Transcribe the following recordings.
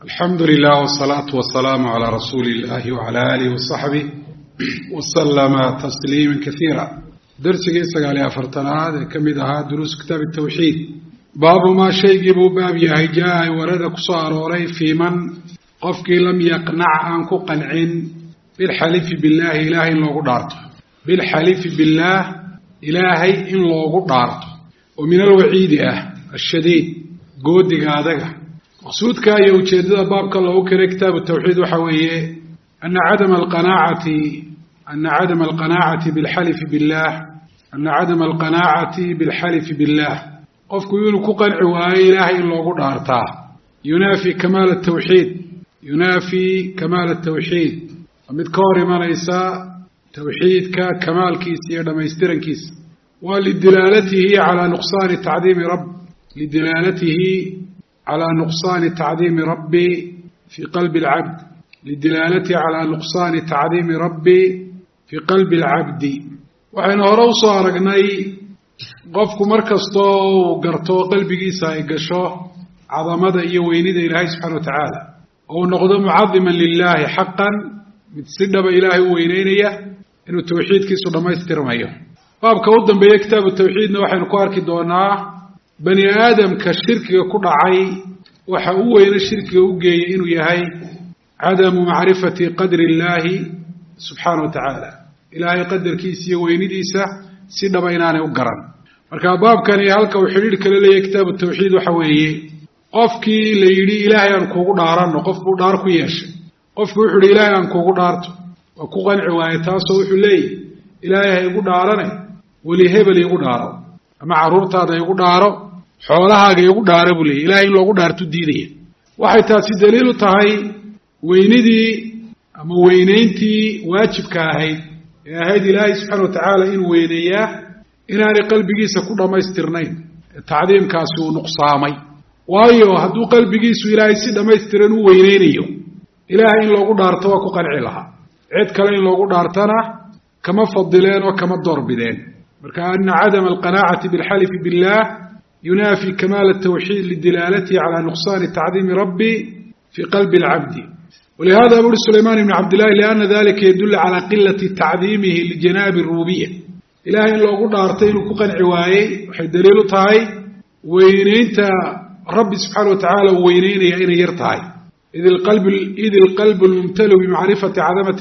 الحمد لله والصلاة والسلام على رسول الله وعلى آله وصحبه وسلم تسليما كثيرا. درسي سقالي أفرتناد كمدها دروس كتاب التوحيد. باب ما شيء باب يهجاء ورد كسار وري في من قفك لم يقنع أنك قنعين بالحلف بالله إله إن لو قدرت بالحلف بالله إلهي إن لو قدرت ومن الوعيد الشديد قود هذا مقصودك يا وجدة بابك الله كره كتاب التوحيد وحويه أن عدم القناعة بالحلف بالله قفك يونك قنع وإله إلا قدرته ينافي كمال التوحيد ومتكور ما ليس توحيد كمال كيس يدما يسترن كيس ولدلالته على نقصان تعظيم ربي في قلب العبد وحين هروسو أرقناي قفكو مركزتو وقرتو قلبي سايقشو عظمة إيوينيد إلهي سبحانه وتعالى أو نقضم معظما لله حقا متسدب إلهي وينينيه إنه التوحيد كيسو لما يسترميه بابك ودن بيه كتاب التوحيد وحين كواركي دوناه بني آدم كالشرك يكون عي وحاوين الشرك يوجي إنه يهي عدم معرفة قدر الله سبحانه وتعالى إلهي قدر كيسي وينديسة سيدنا بيناني وقرن مركا باب كان يهلك وحرير كلالي كتاب التوحيد وحويه قفكي ليلي إلهي أنكو داران وقفكو داركو ياش قفكو يحري إلهي أنكو دارتو وكو غنع وايتاسو وحلي إلهي يقول داراني وليهبل يقول دارو أما عرورتا هذا يقول دارو xoolahaaga igu dhaara buu leeyahay ilaahay in loogu dhaarto diidaya waxay taasi daliil u tahay weynidii ama weynayntii waajibka ahayd ee ahayd ilaahay subxaanahu wa tacaala in weyneeyaa inaanay qalbigiisa ku dhammaystirnayn tacdiimkaasi uu nuqsaamay waayo hadduu qalbigiisu ilaahay si dhammaystiran u weyneynayo ilaahay in loogu dhaarto waa ku qanci lahaa cid kale in loogu dhaartana kama fadileen oo kama doorbideen marka ana cadama alqanaacati bilxalifi billah ينافي كمال التوحيد لدلالته على نقصان تعظيم ربي في قلب العبد ولهذا أقول سليمان بن عبد الله لأن ذلك يدل على قلة تعظيمه لجناب الربوبية إلهي لو قلنا أرتين وكوكا عواي وحي دليل طاي وينين ربي سبحانه وتعالى وينين يأين يرتاي إذ القلب الممتلئ بمعرفة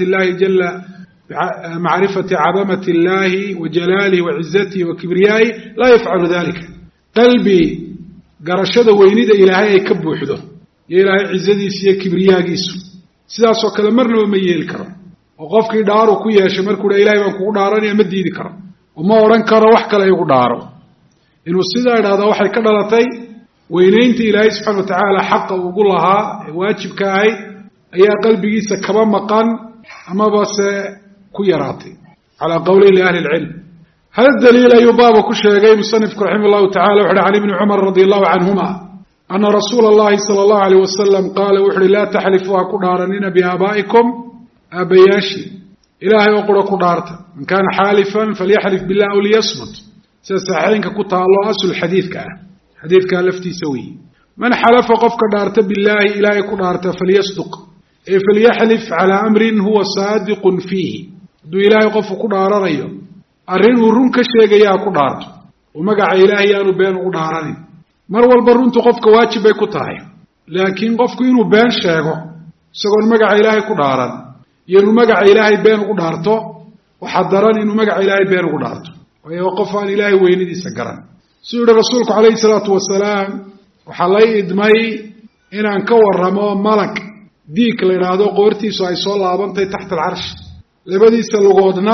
عظمة الله وجلاله وعزته وكبريائه لا يفعل ذلك قلبي قرشد وينيد إلهي كبوحده يا إلهي عزديس يا كبرياقيس سيداسو كلا مرنا وما يلكرم وقفك دارو كويا شمر كودا إلهي وانكو داراني أمد يذكرم وما وران كرا وحكا لا يقو دارو إنه السيدة هذا وحي كدلتي وينينت إلهي سبحانه وتعالى حقا وقول لها واجب كاي أي قلبي كما مقان أما بس كويا راتي على قول لأهل العلم هذا الدليل يباب كشيء مصنف رحمه الله تعالى وحده عن ابن عمر رضي الله عنهما أن رسول الله صلى الله عليه وسلم قال وحده لا تحلفوا كدارنين بآبائكم أبياشي إلهي وقل كدارت من كان حالفا فليحلف بالله أو ليصمت سيستحيين كتا الله أسل الحديث كان لفتي سوي من حلف قف كدارت بالله إلهي كدارت فليصدق فليحلف على أمر هو صادق فيه دو إلهي قف كدار رأيه arrin uu run ka sheegayaa ku dhaarto oo magaca ilaahay aanu been ugu dhaaranin mar walba runtu qofka waajib ay ku tahay laakiin qofku inuu been sheego isagoo magaca ilaahay ku dhaaran iyo inuu magaca ilaahay been ugu dhaarto waxa daran inuu magaca ilaahay been ugu dhaarto waayo qof aan ilaahay weynidiisa garan sidoo rasuulku calayhi salaatu wasalaam waxa la idmay inaan ka warramo malag diik la yiraahdo qoortiisu ay soo laabantay taxta al-arsh labadiisa lugoodna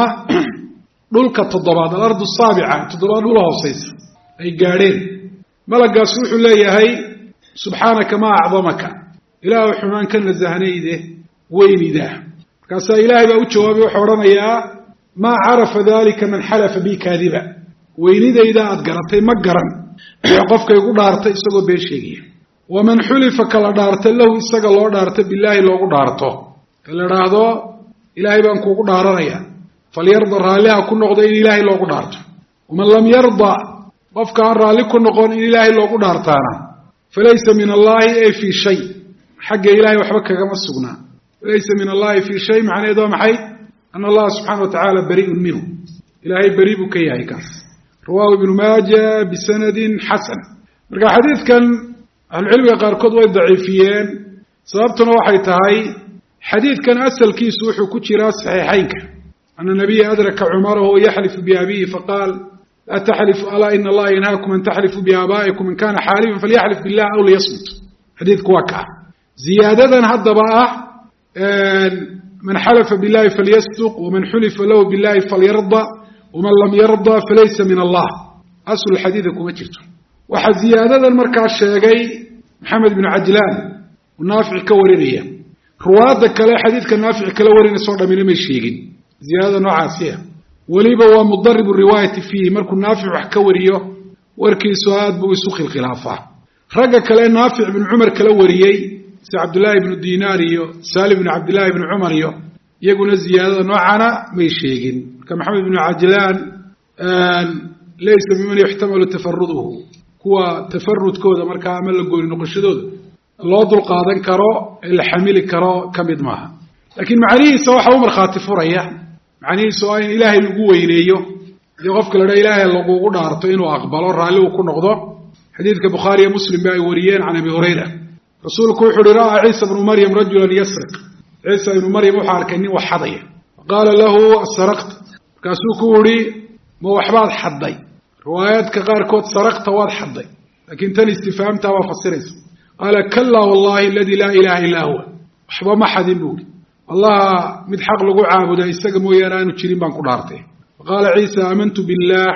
dhulka toddobaad al-ardu saabica toddobaad dhul hooseysa ay gaadheen malagaas wuxuu leeyahay subxaanaka ma acdamaka ilaahu xumaan ka nasahnayde weynida markaas ilaahay baa u jawaabay wuxuu oranayaa ma carafa dalika man halafa bi kaadiba weynidayda aad garatay ma garan qofka igu dhaartay isagoo been sheegaya waman xulifa kala dhaartay lahu isaga loo dhaartay billahi loogu dhaarto kala dhaahdo ilaahay baan kuugu dhaaranayaa فليرضى رالها كن نقض إن إلهي لو قدرته ومن لم يرضى وفك عن رالي كن نقض إن إلهي لو قدرتانا فليس من الله أي في شيء حق إلهي وحبك كما السقنا ليس من الله في شيء معنى إذا محي أن الله سبحانه وتعالى بريء منه إلهي بريء كيهي كاس رواه ابن ماجه بسند حسن مرقى حديث كان العلم يقار قدوة ضعيفيين سببتنا وحي تهي حديث كان أسل كيس وحو كتشراس صحيحينك أن النبي أدرك عمر وهو يحلف بأبيه فقال لا تحلف ألا إن الله ينهاكم أن تحلفوا بآبائكم إن كان حالفا فليحلف بالله أو ليصمت حديث كواكا زيادة هذا بقى من حلف بالله فليصدق ومن حلف له بالله فليرضى ومن لم يرضى فليس من الله أصل الحديث كما جرته وحزيادة المركع الشيقي محمد بن عجلان والنافع كورينية رواد كلا حديث كالنافع كورينية صورة من المشيقين زيادة نوعاسية وليبا هو مضرب الرواية فيه مركو النافع وحكوريه وركي سؤال بوسوخ الخلافة رقا كلا نافع بن عمر كلوريي سي عبد الله بن الديناري سالم بن عبد الله بن عمر يقول الزيادة نوعنا ميشيقين كمحمد بن عجلان ليس ممن يحتمل تفرده هو تفرد كودا مركا عمل لقول نقشدود الله ذو القادن كرو الحميل كرو كمد معها لكن معنيه سواء عمر خاطف فريا معنيه سواء إلهي القوة إليه يغفك لدى إلهي اللقوة دارتين وأقبله الرالي وكون نقضه حديث كبخاري مسلم باي وريين عن أبي هريرة رسولك وحر رأى عيسى بن مريم رجلا يسرق عيسى بن مريم وحار كني وحضيه قال له سرقت كاسوكوري موحبات حضي روايات كغار كوت سرقت واد حضي لكن تاني استفهامتها وفسرت قال كلا والله الذي لا إله إلا هو وحبا ما حد نقول الله مدحق لقو عابدا يستقموا يرانو تشيرين بانكو دارته قال عيسى آمنت بالله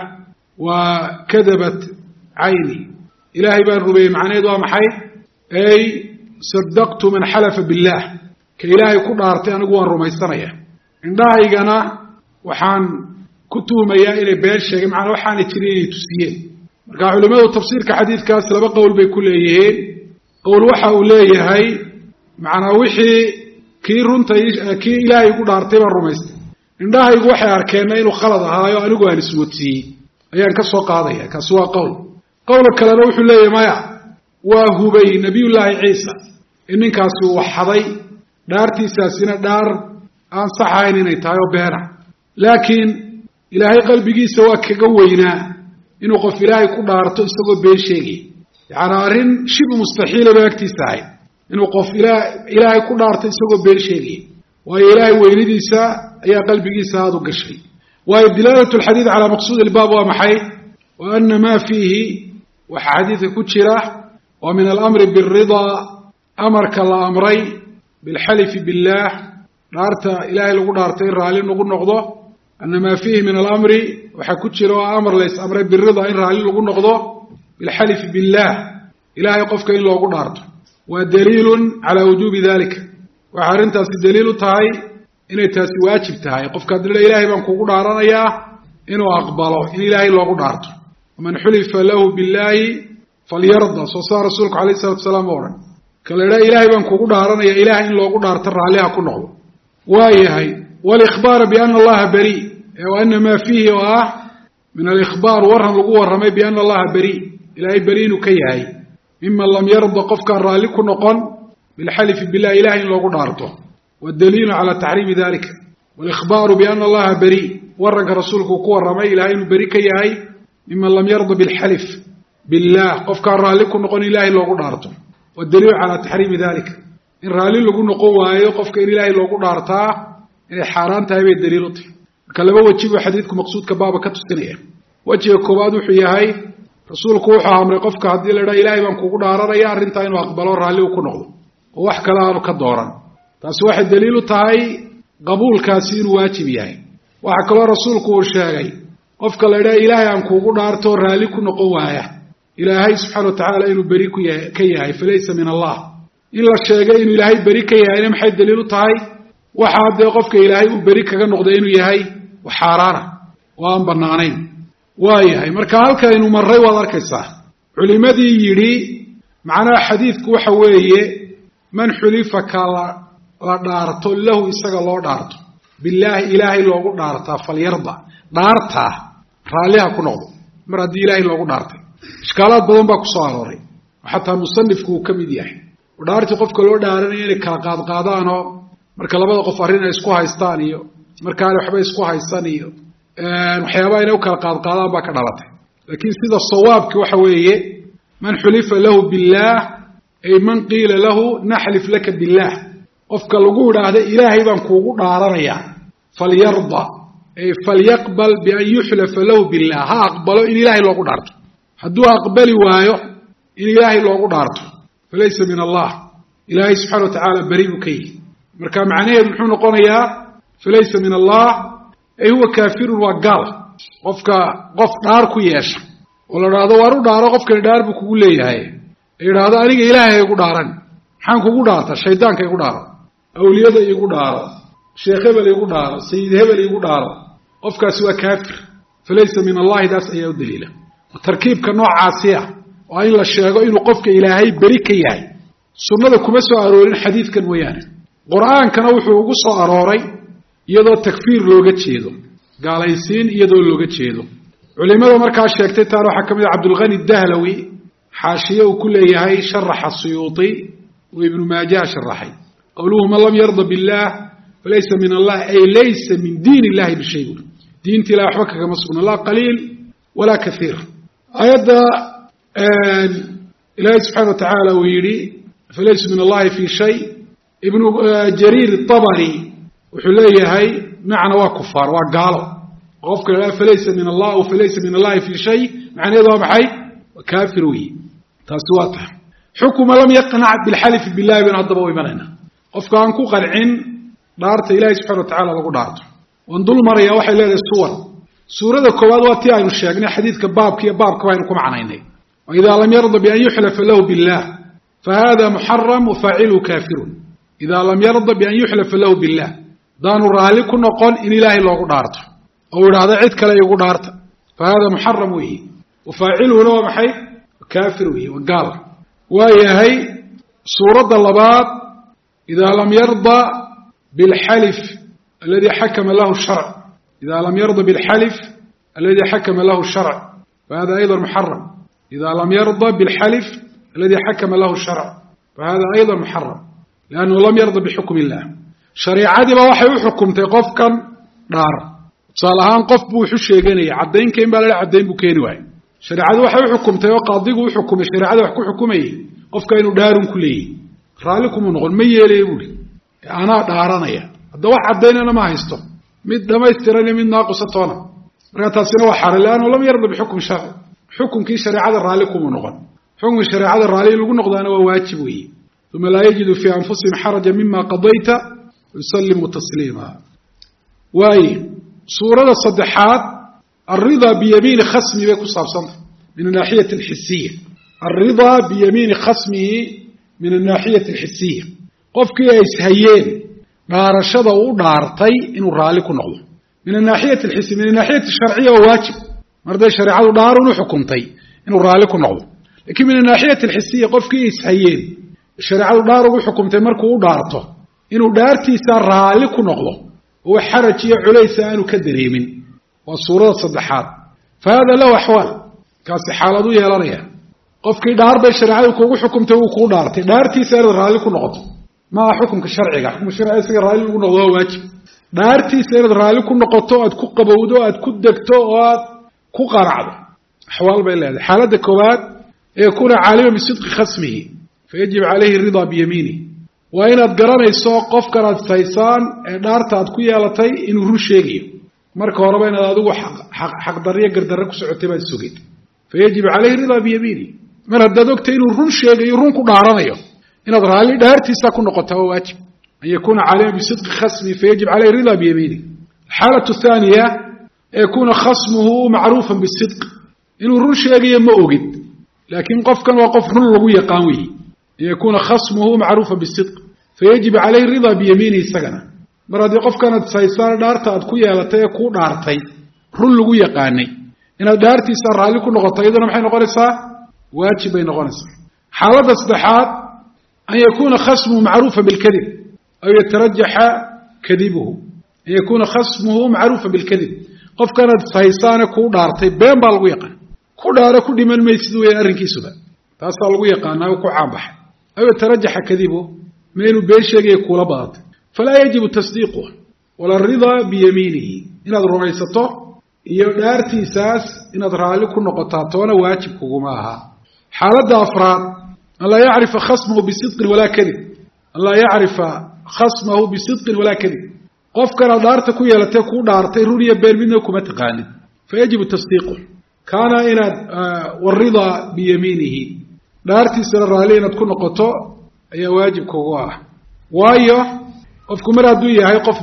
وكذبت عيني إلهي بان ربي معنى دوا محي أي صدقت من حلف بالله كإلهي كو دارته أنا قوان رمي السنية عندها إيقانا وحان كتوه ميائل بيرشا معنا وحان تريني تسيين مرقى علماء التفسير كحديث كاس لبقى قول بيكل إيهين قول وحا أوليه هاي معنا وحي كي رنت كي إلهي يقول أرتبا الرميست عندها يقول وحي أركينا إنه خلط هاي وأنا قوان اسموتي أيان كسوا قاضية كسوا قول الكلام وحي الله مايا وهو بي نبي الله عيسى إنن كاسوا وحضي دارتي ساسين دار أنصحين إنه تايو بيرا لكن إلهي قلبي سوا كقوينا إنه قف إلهي كل دارته استقو بيشيغي يعني أرين شبه مستحيل بيكتي ساعي إنه قف إلهي كل دارته استقو بيشيغي وإلهي ويلدي سا يا قلبي سا هذا الشيء ودلالة الحديث على مقصود الباب ومحي وأن ما فيه وحديث كتشرة ومن الأمر بالرضا أمرك الله أمري بالحلف بالله دارت إلهي لو دارت الرالي نقول نقضه أن ما فيه من الأمر وحكتشرة أمر ليس أمر بالرضا الرالي نقول نقضه بالحلف بالله إلهي قفك إلا لو دارته ودليل على وجوب ذلك وحارنت دليل تاي إن تاسي واجب تاي قفك دل إلهي بانكو دارنا يا إنه أقبله إن إلهي لو دارته ومن حلف له بالله فليرضى صار رسولك عليه الصلاة والسلام ورا كلا إلهي بانكو دارنا يا إلهي إن لو دارت الرالي أكون نقضه وهي والإخبار بأن الله بريء وأن ما فيه من الإخبار ورهم لقوة الرمي بأن الله بريء إلهي بريء كيهي ممن لم يرضى قفك الرالك نقن بالحلف بالله إلهي لو دارته والدليل على تحريم ذلك والإخبار بأن الله بريء ورق رسولك قوة الرمي إلهي بريء كيهي ممن لم يرضى بالحلف بالله قفك الرالك نقن إلهي لو دارته والدليل على تحريم ذلك إن رالي لقو نقوة يقفك إن إلهي لو دارته إن حاران تهيبه الدليل كلمة وجهه حديثك مقصود كبابة كتستنيه وجهه كباد وحياهي رسولك وحا أمر قفك هدي لدى إلهي بانكو دارنا يا رنتين وأقبلوا الرالي وكنغض ووحكا لها كدورا تاسواح الدليل تهي قبول كاسين واجب يهي وحكا له رسولك وشاقي قفك لدى إلهي بانكو دارتو الرالي كنقوة إلهي سبحانه وتعالى إنه بريك كيهي فليس من الله إلا الشاقي إنه إلهي بريك كيهي نمحي الدليل تهي waxaa de qofka ilaahay uu bari kaga noqday inuu yahay waxaaraana waan banaanayn waayahay marka halkaynu maray wad arkaysaa culimadii yiri macnaha xadiidku waxa weeye man xulifa kala la dhaarto lahu isaga loo dhaarto billahi ilaahay loogu dhaartaa falyarda dhaarta raaliha ku noqdo mar haddii ilaahay loogu dhaartay iskaalaad badan baa ku soo arooray xataa musannifku uu ka mid yahay dhaartii qofka loo dhaaranaya inay kala qaadqaadaanoo marka labada qof arrin ay isku haystaan iyo markaana waxba isku haysan iyo waxyaabaha inay u kala qaadqaadaan baa ka dhalatay laakiin sida sawaabki waxa weeye man xulifa lahu billaah ay man qiila lahu naxlif laka billaah qofka lagu idhaahda ilaahay baan kuugu dhaaranayaa falyarda ay falyaqbal bian yuxlafa lahu billah ha aqbalo in ilaahay loogu dhaarto hadduu aqbali waayo in ilaahay loogu dhaarto falaysa min allah ilaahay subxana wa tacaala beri buu ka yihi marka macnaheedu muxuu noqonayaa falaysa min allah ay huwa kaafirun waa gaal qofka qof dhaar ku yeesha oo la idhaahdo waar u dhaaro qofkani dhaar buu kugu leeyahay yidhaahdo aniga ilaahay igu dhaaran maxaan kugu dhaarta shaydaanka igu dhaaro awliyada igu dhaaro sheekh hebel igu dhaaro sayid hebel igu dhaaro qofkaasi waa kaafir falaysa min allahi daas ayaa u daliila tarkiibka noocaasi ah waa in la sheego inuu qofka ilaahay beri ka yahay sunnada kuma soo aroorin xadiidkan mooyaane qur'aankana wuxuu ugu soo arooray iyadoo takfiir looga jeedo gaalaysiin iyadoo looga jeedo culimada markaa sheegtay taan waxaa ka mid ah cabdulghani dahlawi xaashiye uu ku leeyahay sharaxa suyuuti oo ibnu maajaha sharaxay qowluhu man lam yarda billaah falaysa min allah ay laysa min diin illahi bishay buri diinta ilahi waxba kagama sugna laa qaliil walaa kaiir aayadda ilaahay subxana wa tacaala uu yidhi falaysa min allahi fi shay ibnu jariir atabari wuxuu leeyahay macna waa kufaar waa gaalo qofka la falaysa min allah aw falaysa min allahi fi shay macnaheedu waa maxay waa kaafir weeye taasi waa tahay xukuma lam yaqnac bilxalif billahi bin haddaba u imanayna qofka aan ku qancin dhaarta ilaahay subxana wa tacala lagu dhaarto waan dul maraya waxay leedahay suwar suurada koowaad waa tii aynu sheegnay xadiidka baabka iyo baabka baynu ku macnaynay waidaa lam yarda bian yuxlafa lahu billah fahada muxaram wafaaciluhu kaafirun idaa lam yarda bian yuxlafa lahu billah hadaanu raalli ku noqon in ilaahay loogu dhaarto oo idhaahdo cid kale igu dhaarta fahada muxaram weeye wafaaciluhuna waa maxay kaafir weeye waa gaal waa yahay suuradda labaad idaa lam yarda bilxalif aladi xakama lahu sharc idaa lam yarda bilxalif aladi xakama lahu sharc fahada ayضa muxaram idaa lam yarda bilxalif aladi xakama lahu sharc fahada ayضa muxaram liannahu lam yarda bixukm illah shareicadiiba waxay u xukumtay qofkan dhaar tusaale ahaan qof buu wuxu sheeganayay caddaynka in baa la caddayn buu keeni waayo shareicadu waxay u xukumtay oo qaadigu u xukumay shareicada wax ku xukumayay qofka inuu dhaarun ku leeyahy raalli kumuu noqon ma yeelaya buuri anaa dhaaranaya hadda wax caddaynana ma haysto mid dhamaystiran iyo mid naaqusatoona markaa taasina waa xaran leannahu lam yarda bixukmi sharci xukunkii shareicada raalli kumuu noqon xukunkii shareicada raalli lagu noqdaana waa waajib weeye uma laa yajidu fii anfusihim xaraja mima qadayta yusallimu tasliima waaye suurada saddexaad alridaa biyamiini khasmi bay ku saabsantah min anaaxiyati alxisiya alridaa biyamiini khasmihi min annaaxiyati alxisiya qofkii ay ishayeen dhaarashada uu dhaartay inuu raalli ku noqdo min anaaxiyati alxisiya min anaaxiyati sharciya waa waajib mar hadday shareecadu dhaarun u xukumtay inuu raalli ku noqdo lakiin min anaaxiyati alxisiya qofkii ishayeen shareecadu dhaar ugu xukumtay markuu u dhaarto inuu dhaartiisa raalli ku noqdo oo xaraj iyo culaysa aanu ka dareemin waa suurada saddexaad fa hada lahu axwaal kaasi xaalad u yeelanaya qofkii dhaar bay shareecadu kuugu xukumtay wuu kuu dhaartay dhaartiisa inaad raalli ku noqoto maaha xukumka sharciga xukumka sharciga isaga raalli lagu noqdo waa waajib dhaartiisa inaad raalli ku noqoto aad ku qabowdo aad ku degto oo aad ku qaracdo axwaal bay leedahay xaaladda koowaad ee yakuuna caaliman bisidqi khasmihi fayajib calayhi ridaa biyamiinih waa inaad garanayso qofkan aad saysaan ee dhaarta aad ku yeelatay inuu run sheegayo marka horeba inaad adigu xaqdarriyo gardarre ku socotay baad sugid fayajib calayhi ridaa biyamiinih mar haddaad ogtay inuu run sheegayo run ku dhaaranayo inaad raalli dhaartiisa ku noqotaa waa waajib an yakuuna caaliman bisidqi khasmi fayajib calayhi ridaa biyamiinih alxaalatu thaaniya yakuuna khasmuhu macruufan bisidq inuu run sheegayo ma ogid laakiin qofkan waa qof run lagu yaqaan weeye an yakuuna khasmuhu macruufan bisidq fayajib calayhi ridaa biyamiinihi isagana mar haddii qofkanaad saysaan dhaarta aad ku yeelatay ee kuu dhaartay run lagu yaqaanay inaad dhaartiisa raalli ku noqoto iyaduna maxay noqonaysaa waajib bay noqonaysaa xaaladda saddexaad an yakuuna khasmuhu macruufan bilkadib aw yatarajaxa kadibuhu an yakuuna khasmuhu macruufan bilkadib qofkanaad saysaane kuu dhaartay been baa lagu yaqaan ku dhaaro ku dhiman maysid weya arrinkiisuba taasaa lagu yaqaanaa oo ku caanbaxay أو يترجح كذبه ما إنه بيشيء يقول بعض فلا يجب تصديقه ولا الرضا بيمينه إن هذا الرئيسته يدارتي ساس إن هذا رأيك النقطاتون واجب كجماعة حالة أفراد الله يعرف خصمه بصدق ولا كذب الله يعرف خصمه بصدق ولا كذب قف كان دارتك ويا لتكون دارتي رؤية بين منكم تقالد فيجب تصديقه كان إن والرضا بيمينه دارتي سر علينا تكون نقطة أي واجب كواه وايو قفكم مرادوية هاي قف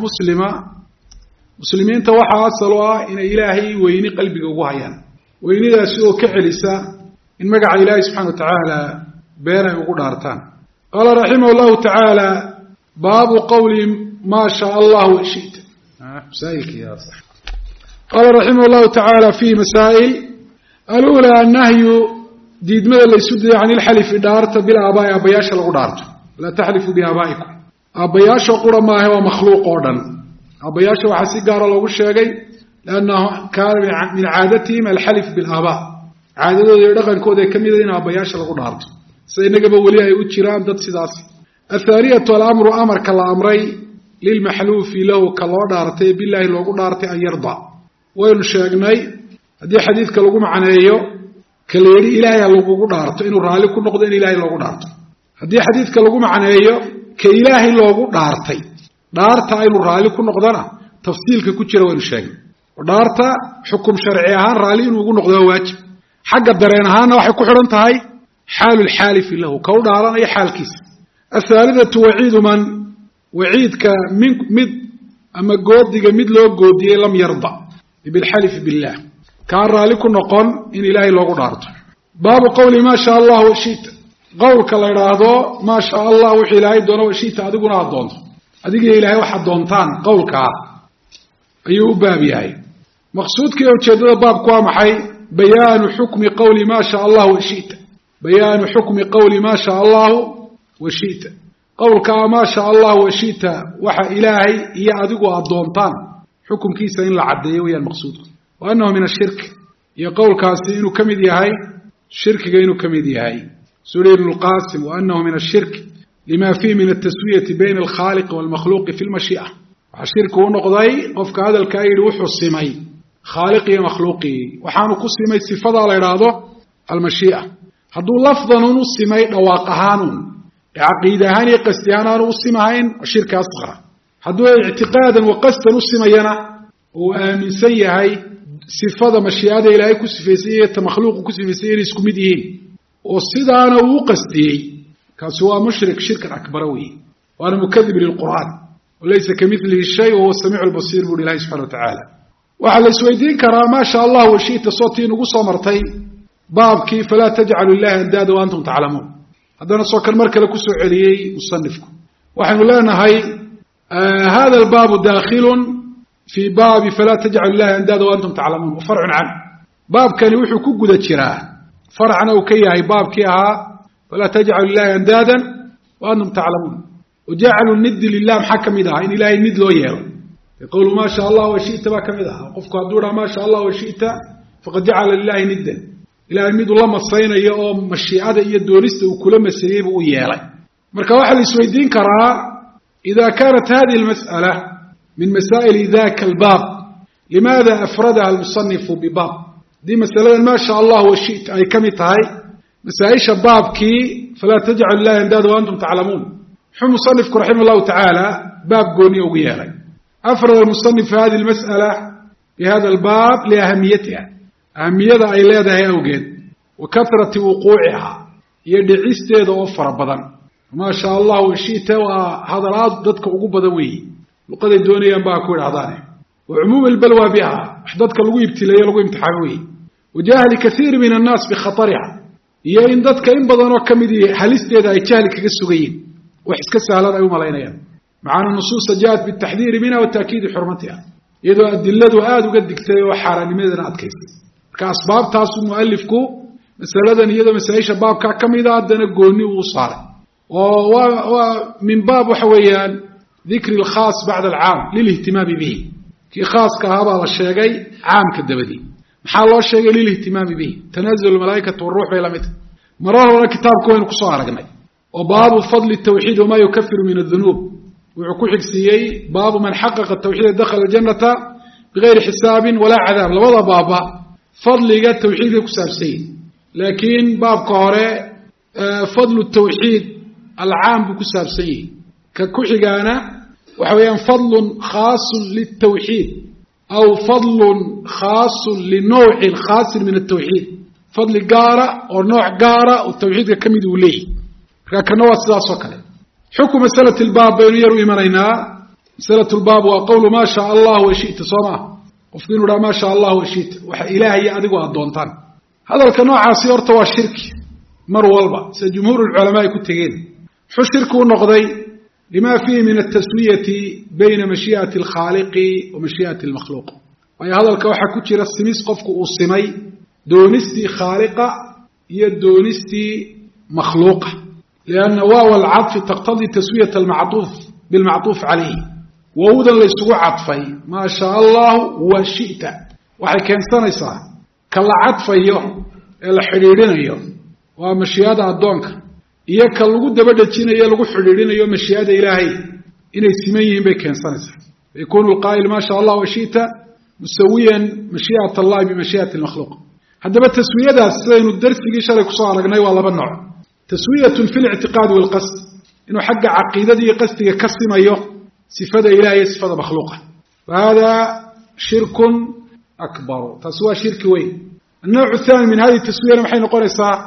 مسلمين توحى أصلوا إن إلهي وين قلبك وهيان وين إذا سوء كعلسا إن مقع إلهي سبحانه وتعالى بينه وقود أرتان قال رحمه الله تعالى باب قول ما شاء الله وشئت مسائلك يا صح قال رحمه الله تعالى في مسائل الأولى النهي ديد ماذا اللي يسد عن الحلف دارت بالآباء أبياش الغدارت لا تحلفوا بآبائكم أبياش قرى ما هو مخلوق أولا أبياش وحسي قال الله الشيء لأنه كان من عادتهم الحلف بالآباء عادته يرغن كودة كميدين أبياش الغدارت سينقب وليها يؤتشران ضد سداسي الثانية الأمر أمر كالأمري للمحلوف له كالله دارتي بالله لو دارتي أن يرضى وين شاقني هذه حديث كالله معناه كاليري إلهي لو دارتي إنه رالي كل نقد إن إلهي لو دارتي هذه حديث كالله معناه كإلهي لو دارتي دارتا إنه رالي كل نقدنا تفصيل ككتير وين شاقني ودارتا حكم شرعيها رالي إنه نقد واجب حق الدرينها نوحي كحرنت هاي حال الحالف له كوداران أي حال كيس الثالثة وعيد من وعيدك من مد أما جودك مد لو جودي لم يرضى بالحلف بالله كان رالك نقول إن إلهي لو قدرته باب قول ما شاء الله وشيت قولك الله يرضى ما شاء الله وحلاي دون وشيت هذا قلنا دون هذه إلهي واحد دونتان قولك أيوه بابي هاي مقصود كي وجد باب قام حي بيان حكم قول ما شاء الله وشيت بيان حكم قول ما شاء الله وشيت قولك ما شاء الله وشيت وحى إلهي هي أدقوا الضونطان حكم كيسا إن لعديه ويا المقصود وأنه من الشرك يقول كاسين كمدي هاي شرك جين كمدي هاي سورير القاسم وأنه من الشرك لما فيه من التسوية بين الخالق والمخلوق في المشيئة الشرك هو نقضي قفك هذا الكائن وحصمي خالقي ومخلوقي وحانو قصمي صفة على إراده المشيئة هذو لفظا نصمي نواقهان عقيدهان قصديان نصمهين الشرك أصغر هذو اعتقادا وقصدا نصمينا ومن سيهاي صفة مشيئة إلهي كسفيسية مخلوق كسفيسية اسكمديين والصدان وقصدي كسوا مشرك شركا أكبروي وأنا مكذب للقرآن وليس كمثله الشيء وهو السميع البصير بول الله سبحانه وتعالى وعلى سويدين كرا ما شاء الله وشيت صوتين وقصة مرتين باب كيف لا تجعلوا الله اندادا وانتم تعلمون هذا نصوك المركة لكسو عليي مصنفكم وحن لنا هاي هذا الباب داخل في باب فلا تجعلوا الله اندادا وانتم تعلمون وفرع عنه باب كان يوحي كوكو شراه فرعنا وكيها هاي باب كيها فلا تجعلوا الله اندادا وانتم تعلمون وجعلوا الند لله محكم إذا إن إلهي الند لو يهو يقول ما شاء الله وشئت باكم إذا وقفك هدورا ما شاء الله وشئت فقد جعل لله ندا إلهي الند الله مصينا يوم مشيئة يدورست وكل مسيب ويالي مركا واحد السويدين كرا إذا كانت هذه المسألة من مسائل ذاك الباب لماذا أفردها المصنف بباب دي مسألة ما شاء الله وشئت أي كمتهاي مسائل شباب كي فلا تجعل الله انداد وأنتم تعلمون حم مصنفك رحمه الله تعالى باب قوني وقيالي أفرد المصنف هذه المسألة بهذا الباب لأهميتها أهميتها أي لها أوجد وكثرة وقوعها يدعي استيد وفر بدن ما شاء الله وشيته وهذا الأرض ضدك عقوبة دوي وقد الدنيا ينبع كل عضانه وعموم البلوى بها حددك لقوا ابتلاء لقوا امتحانوي وجاهل كثير من الناس بخطرها هي إن ضدك إن بدنوا كمدي هل استيد أي جاهلك كالسجين وحس كسهلان أيوم علينا معنا النصوص جاءت بالتحذير منها والتأكيد حرمتها إذا الدلة آد وقد كتير وحارة لماذا نعتكيس كأسباب تاسو مؤلفكو مسألة هي مسألة شباب كم إذا أدنا قولني وصار ومن باب حويان ذكر الخاص بعد العام للاهتمام به كي خاص كهذا الشيء عام كالدبدي محل الله الشيء للاهتمام به تنزل الملائكة والروح إلى متى مرار ولا كتاب كوين قصار قناي وباب فضل التوحيد وما يكفر من الذنوب وعكو حكسيي باب من حقق التوحيد دخل الجنة بغير حساب ولا عذاب لوضع بابا فضل التوحيد كسابسي لكن باب كهراء فضل التوحيد العام بكسابسي ككحجانا وحويا فضل خاص للتوحيد أو فضل خاص لنوع خاص من التوحيد فضل قارة أو نوع قارة والتوحيد كمد وليه كنوع سلاس وكله حكم مسألة الباب بين يروي مرينا مسألة الباب وقول ما شاء الله وشئت صماه وفقين ولا ما شاء الله وشئت إلهي أدقوا الدونتان هذا الكنوع عصير توا الشرك مروا والبا سجمهور العلماء كتجين حو الشرك والنقضي لما فيه من التسوية بين مشيئة الخالق ومشيئة المخلوق وهي هذا الكوحة كتير السميس قفك السمي دونستي خالقة هي دونستي مخلوقة لأن واو العطف تقتضي تسوية المعطوف بالمعطوف عليه وودا ليسوا عطفي ما شاء الله وشئت وحي كان سنسا كلا عطفي إلا حريرين ومشيئة الدونك إياك اللغو دبدتين إيا لغو حريرين يوم مشيئة إلهي إنه سميين بي كان سنسا يكون القائل ما شاء الله وشئت مسويا مشيئة الله بمشيئة المخلوق هذا التسوية ده سلين الدرس في شارك صار جناي والله بالنوع تسوية في الاعتقاد والقصد إنه حق عقيدة قصد كسم أيه صفة إلهي صفة مخلوقة وهذا شرك أكبر تسوية شرك وين النوع الثاني من هذه التسوية محين نقول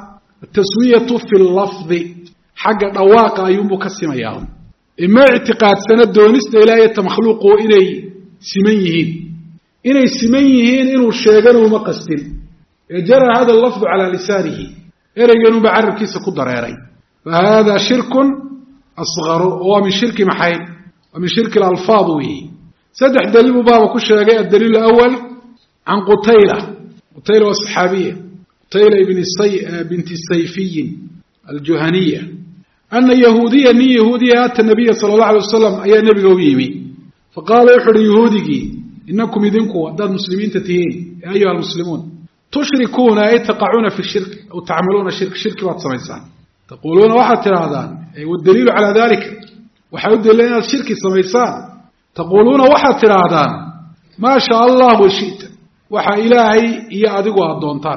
التسوية في اللفظ حق الواقع يوم كسم أيهم إما اعتقاد سند ونسد إلهي مخلوق إلي سميهين إني سميهين إنه الشيغان ومقصدين جرى هذا اللفظ على لسانه إرجعوا بعرب كيس كدريرين فهذا شرك أصغر ومن شرك محين ومن شرك الألفاظ وهي سدح دليل بابا كل شيء الدليل الأول عن قتيلة والصحابية قتيلة بنت السيفي الجهنية أن يهودية أتى النبي صلى الله عليه وسلم أي نبي قويمي فقال يحر يهودي إنكم إذنكم أداد مسلمين تتهين يا أيها المسلمون تشركون أي تقعون في الشرك أو تعملون شرك واتسميسان تقولون واحد ترادان والدليل على ذلك وحيود لنا الشرك سميسان تقولون واحد ترادان ما شاء الله وشئت وحا إلهي إيا أدقوا الدونتان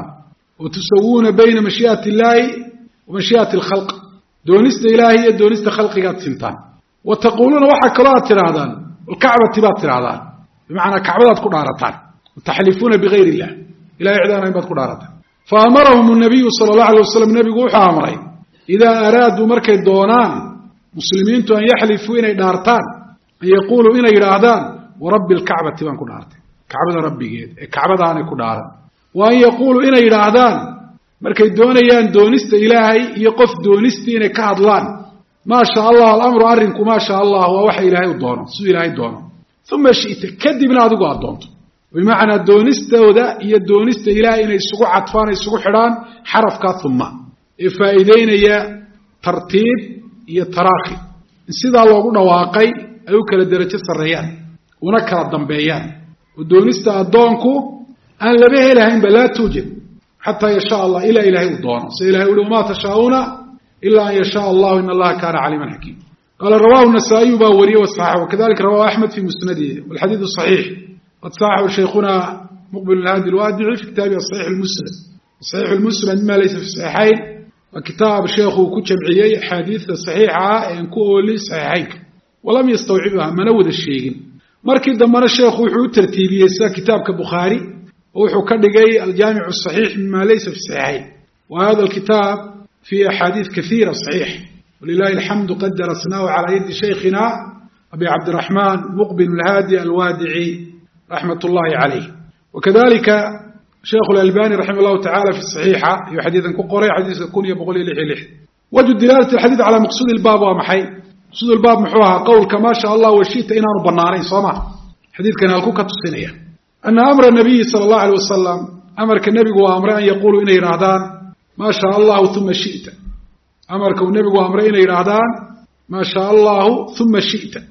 وتسوون بين مشيئة الله ومشيئة الخلق دونست إلهي دونست خلقك سنتان وتقولون واحد كلا ترادان الكعبة تبات ترادان بمعنى كعبة تكون عارتان وتحلفون بغير الله إلهي عدانا يبات كون عارتان فأمرهم النبي صلى الله عليه وسلم النبي قوحا أمرين إذا أرادوا مركي الدونان مسلمين أن يحلفوا إني دارتان أن يقولوا إني رادان ورب الكعبة تبان كون عارتان كعبة ربي جيد كعبة داني كون عارتان وأن يقولوا إني رادان مركي الدونيان دونست إلهي يقف دونست إني كهدلان ما شاء الله الأمر أرنكم ما شاء الله ووحي إلهي الدونه سوء إلهي الدونه ثم شئت كدبنا أدقوا الدونت بمعنى دونست ودا هي دونست إلهي إن يسقوا عطفان يسقوا حران حرف كثم فائدين هي ترتيب هي تراخي سيدا الله قلنا واقعي أيوك لدرجة الريان ونكر الضنبيان ودونست الدونكو أن لبيه إلهين بلا توجد حتى يشاء الله إلا إلهي الدونه سإلهي يقولوا ما تشاءون إلا أن يشاء الله إن الله كان عليما حكيم قال رواه النسائي باوري والصحاح وكذلك رواه أحمد في مسنده والحديث الصحيح قد صاحب شيخنا مقبل الهادي الوادعي في كتابه الصحيح المسلم صحيح المسلم ما ليس في الصحيحين وكتاب شيخه كجمعية حديث صحيحة ينكوه لي صحيحين ولم يستوعبها منود الشيخ مركز دمنا الشيخ وحو ترتيبية كتاب كبخاري وحو كدقي الجامع الصحيح مما ليس في الصحيحين وهذا الكتاب فيه أحاديث كثيرة صحيح ولله الحمد قد درسناه على يد شيخنا أبي عبد الرحمن مقبل الهادي الوادعي رحمة الله عليه وكذلك شيخ الألباني رحمه الله تعالى في الصحيحة حديثا كقري حديث كون يبغل لح وجد دلالة الحديث على مقصود الباب ومحي مقصود الباب محوها قول كما شاء الله وشيت إنا ربنارين صمع حديث كان الكوكة السنية أن أمر النبي صلى الله عليه وسلم أمر النبي وأمره أن يقولوا إني رادان ما شاء الله ثم شئت أمرك النبي وأمره إني رادان ما شاء الله ثم شئت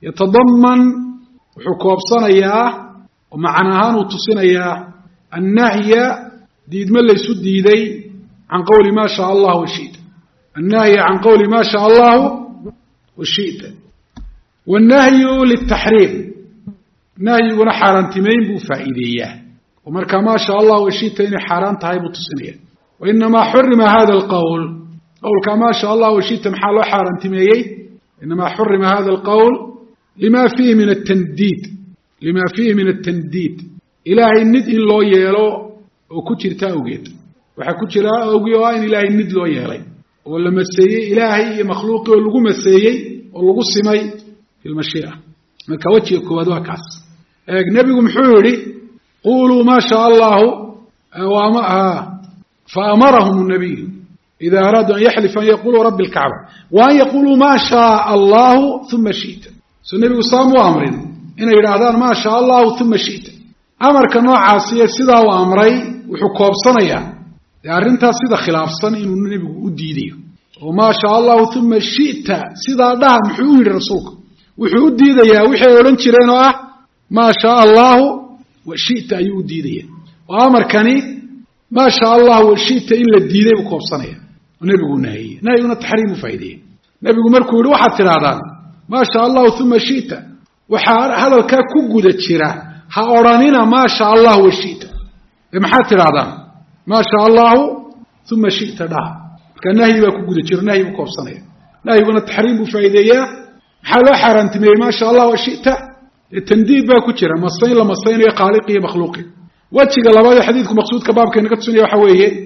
يتضمن وحكوب صنياه ومعناهان وتصنياه النهي ديد من ليس ديدي عن قول ما شاء الله وشئت النهي عن قول ما شاء الله وشئت، والنهي للتحريم نهي يقول حارنتمين بفائدية، ومركا ما شاء الله وشئت إن حارنت هاي بتصنية. وإنما حرم هذا القول كما شاء الله وشئت محل حارنتمين، إنما حرم هذا القول لما فيه من التنديد إلهي الند إن لو يلو وكتير تاوجد وحكتير أوجي إن إلهي الند لو يلي ولا مسيء إلهي مخلوق ولقو مسيء ولقو السماء في المشيئة من كوتشي كودوا كاس نبيكم حوري قولوا ما شاء الله فأمرهم النبي إذا أرادوا أن يحلف أن يقولوا رب الكعبة وأن يقولوا ما شاء الله ثم شئت. النبي صام وأمر إن يرادان ما شاء الله ثم شئت أمر كنوع عاصية سيدا وأمري وحكوب صنيا أرنتها سيدا خلاف صن إنه النبي أديدي وما شاء الله ثم شئت سيدا دهم حول رسولك وحود ديديا وحي ورنشرينه ما شاء الله وشئت أيو ديديا وأمر كاني ما شاء الله وشئت إلا الديدي وكوب صنيا ونبي يقول نهينا التحريم فايدين نبي يقول مركو روحة ترادان ما شاء الله ثم شئت هذا الكاكو قد تشيره هأورانينا ما شاء الله وشئت محات ترادان ما شاء الله ثم شئت كان نهي وكو قد تشير نهي وكوب صنيا نهينا التحريم فايدين حلو حرنتمي ما شاء الله وشئت التنديد باكو تشيره مصين لمصين يا خالقي يا مخلوقي وجهك الله حديثكم مقصود كباب كان كتسني وحويه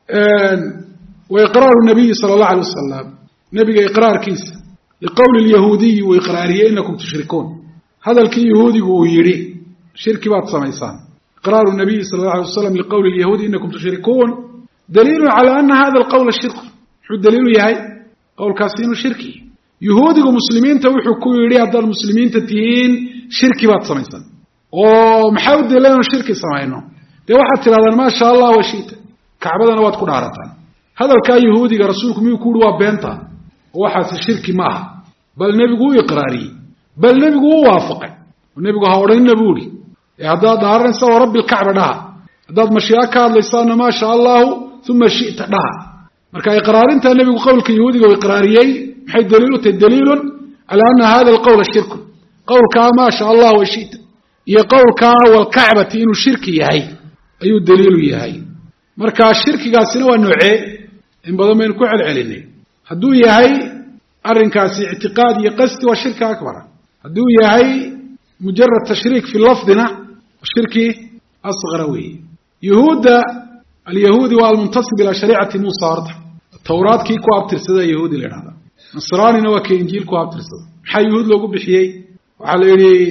وإقرار النبي صلى الله عليه وسلم نبي إقرار كيس لقول اليهودي وإقراريه إنكم تشركون هذا الكي يهودي ويري شرك بات سميسان. إقرار النبي صلى الله عليه وسلم لقول اليهودي إنكم تشركون دليل على أن هذا القول الشرك. شو الدليل يهي قول كاسين شركي يهودي ومسلمين توحوا كويري هذا المسلمين تتيين شرك بات سميسان ومحاول دليل شركي سمينه دي واحد ترى ما شاء الله وشيت كعبدنا واد كون عرفتان هذا الكاي يهودي رسولكم يقول وبينتا وحاس الشرك معها بل نبي إقراري بل نبي وافقه والنبي هورين نبوري هذا دارن سوى رب الكعبة لها هذا مشياك لسان ما شاء الله ثم شئت لها مركا إقرار انت النبي قولك يهودي وإقراريي حيث دليل على أن هذا القول الشرك قولك ما شاء الله وشئت يقولك والكعبة إنه شرك يهي أي الدليل يهي مركا الشرك قاسنا والنوعي إن بدأ ما ينكوع العليني هدو يهي أرنكاسي اعتقادي قصد والشرك أكبر هدو يهي مجرد تشريك في اللفظنا والشرك أصغروي اليهودي والمنتصب إلى شريعة موسى أرض التوراة كي كواب ترسده يهودي لهذا نصراني نوكي إنجيل كواب ترسده حي يهود لو بحيي وعلى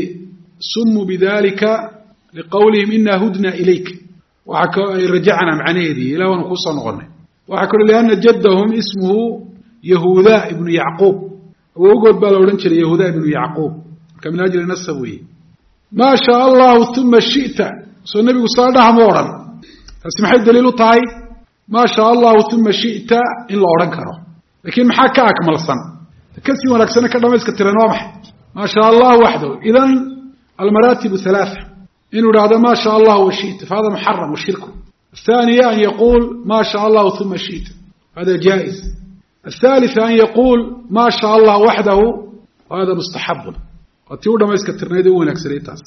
سموا بذلك لقولهم إنا هدنا إليك رجعنا معنيه دي إلا ونقصا نغني وحكوا لأن جدهم اسمه يهوذا ابن يعقوب وقد بالورنش يهوذا ابن يعقوب كمن أجل نسوي ما شاء الله ثم شئت سو النبي صلى الله عليه وسلم فسمح الدليل طاي ما شاء الله ثم شئت إن لا أرنكره لكن محاكا أكمل الصن كسي ولك سنة كده ما يسكترين واضح ما شاء الله وحده إذن المراتب ثلاثة إنه هذا ما شاء الله وشئت فهذا محرم والشرك. الثانية أن يقول ما شاء الله ثم شئت هذا جائز. الثالثة أن يقول ما شاء الله وحده وهذا مستحب وتيودا ما يسكترنا يدون أكسريتاس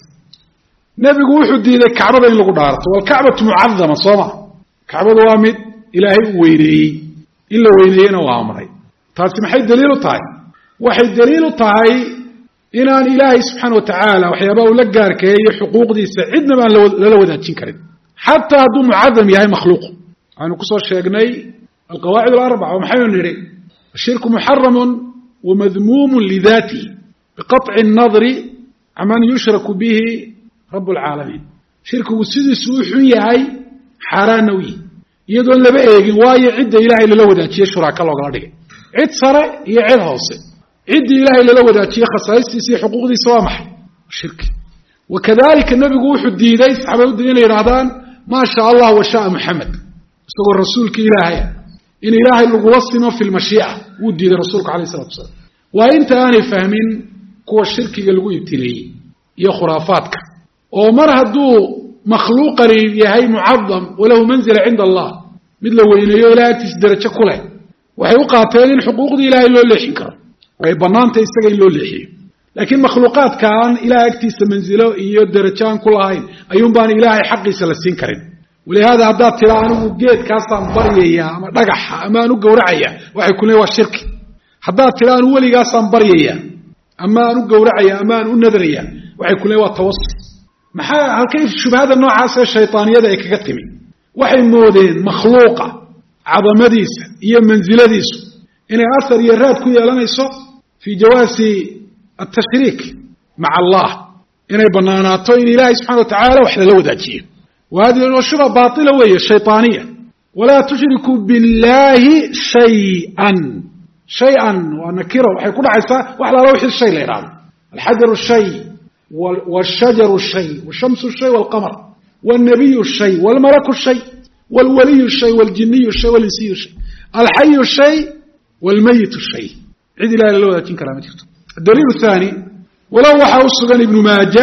نبي يقول حدي ذا كعبة إن لقدارت والكعبة معظمة صومة كعبة وامد إلهي ويني إلا وينينا وامري تاسم حي دليل طاي وحي دليل طاي إن إلهي سبحانه وتعالى وحيابه لقار كي حقوق دي سعدنا ما لو ذاتين كريم حتى هدو معظم يهي مخلوق عنو قصر الشيقني القواعد الأربعة ومحيون نري الشرك محرم ومذموم لذاته بقطع النظر عمن يشرك به رب العالمين شرك وسيد سوحي هاي حرانوي يدون لبئيق واي عد إلهي للو ذاتي شراك الله قال عد صرع يعد هوسي عد إلهي للو ذاتي خصائصي حقوق دي سوامح الشرك. وكذلك النبي يقول حدي ليس حبيب الدين إرادان ما شاء الله وشاء محمد استغل الرسول كإلهي إن إلهي لقوصنا في المشيئة ودي لرسولك عليه الصلاة والسلام. وإنت أنا فاهمين كو الشرك يلقوا يبتلي يا خرافاتك ومر هدو مخلوق يهي معظم وله منزل عند الله مثل وينيو لا تسدرج كله waxay u qaateen in xuquuqdii ilaahay loo leexin karo ay bannaanta isaga in loo leexiyo laakiin makhluuqaadka aan ilahay agtiisa manzilo iyo darajo aan ku lahayn ayuun baan ilaahay xaqiisa la siin karin walihaada haddaad tira anigu geedkaasaan baryayaa ama dhagaxa ama aan u gowracaya waxay ku leeyihin waa shirki haddaad tira anu weligaasaan baryayaa ama aan u gowracaya ama aan u nadraya waxay ku leeyihin waa tawasul maxaa halkay shubhada noocaas ee shaytaaniyada ay kaga timi waxay moodeen makhluuqa cadamadiisa iyo mansiladiisu inay asar iyo raad ku yeelanayso fii jawaasi altashriik maca allah inay bannaanaato in ilaahay subxana wa tacaala wax lala wadaajiyo wa hadihi shubha baatila weeye shayطaaniya walaa tushrikuu biاllahi shay-an waa nakiro waxay ku dhacaysaa wax laala wixii shay la yidhahdo alxajaru shay wاshajaru shay wshamsu shay wاlqamar wاlnabiyu shay wاlmalaku shay wاlwaliyu shay wاljiniyu shay wاlinsiyu shay alxayu shay wاlmayitu shay cid ilahay lala wadaajin karaa ma jirto adaliil الثاني walow waxaa u sugan ibnu maaja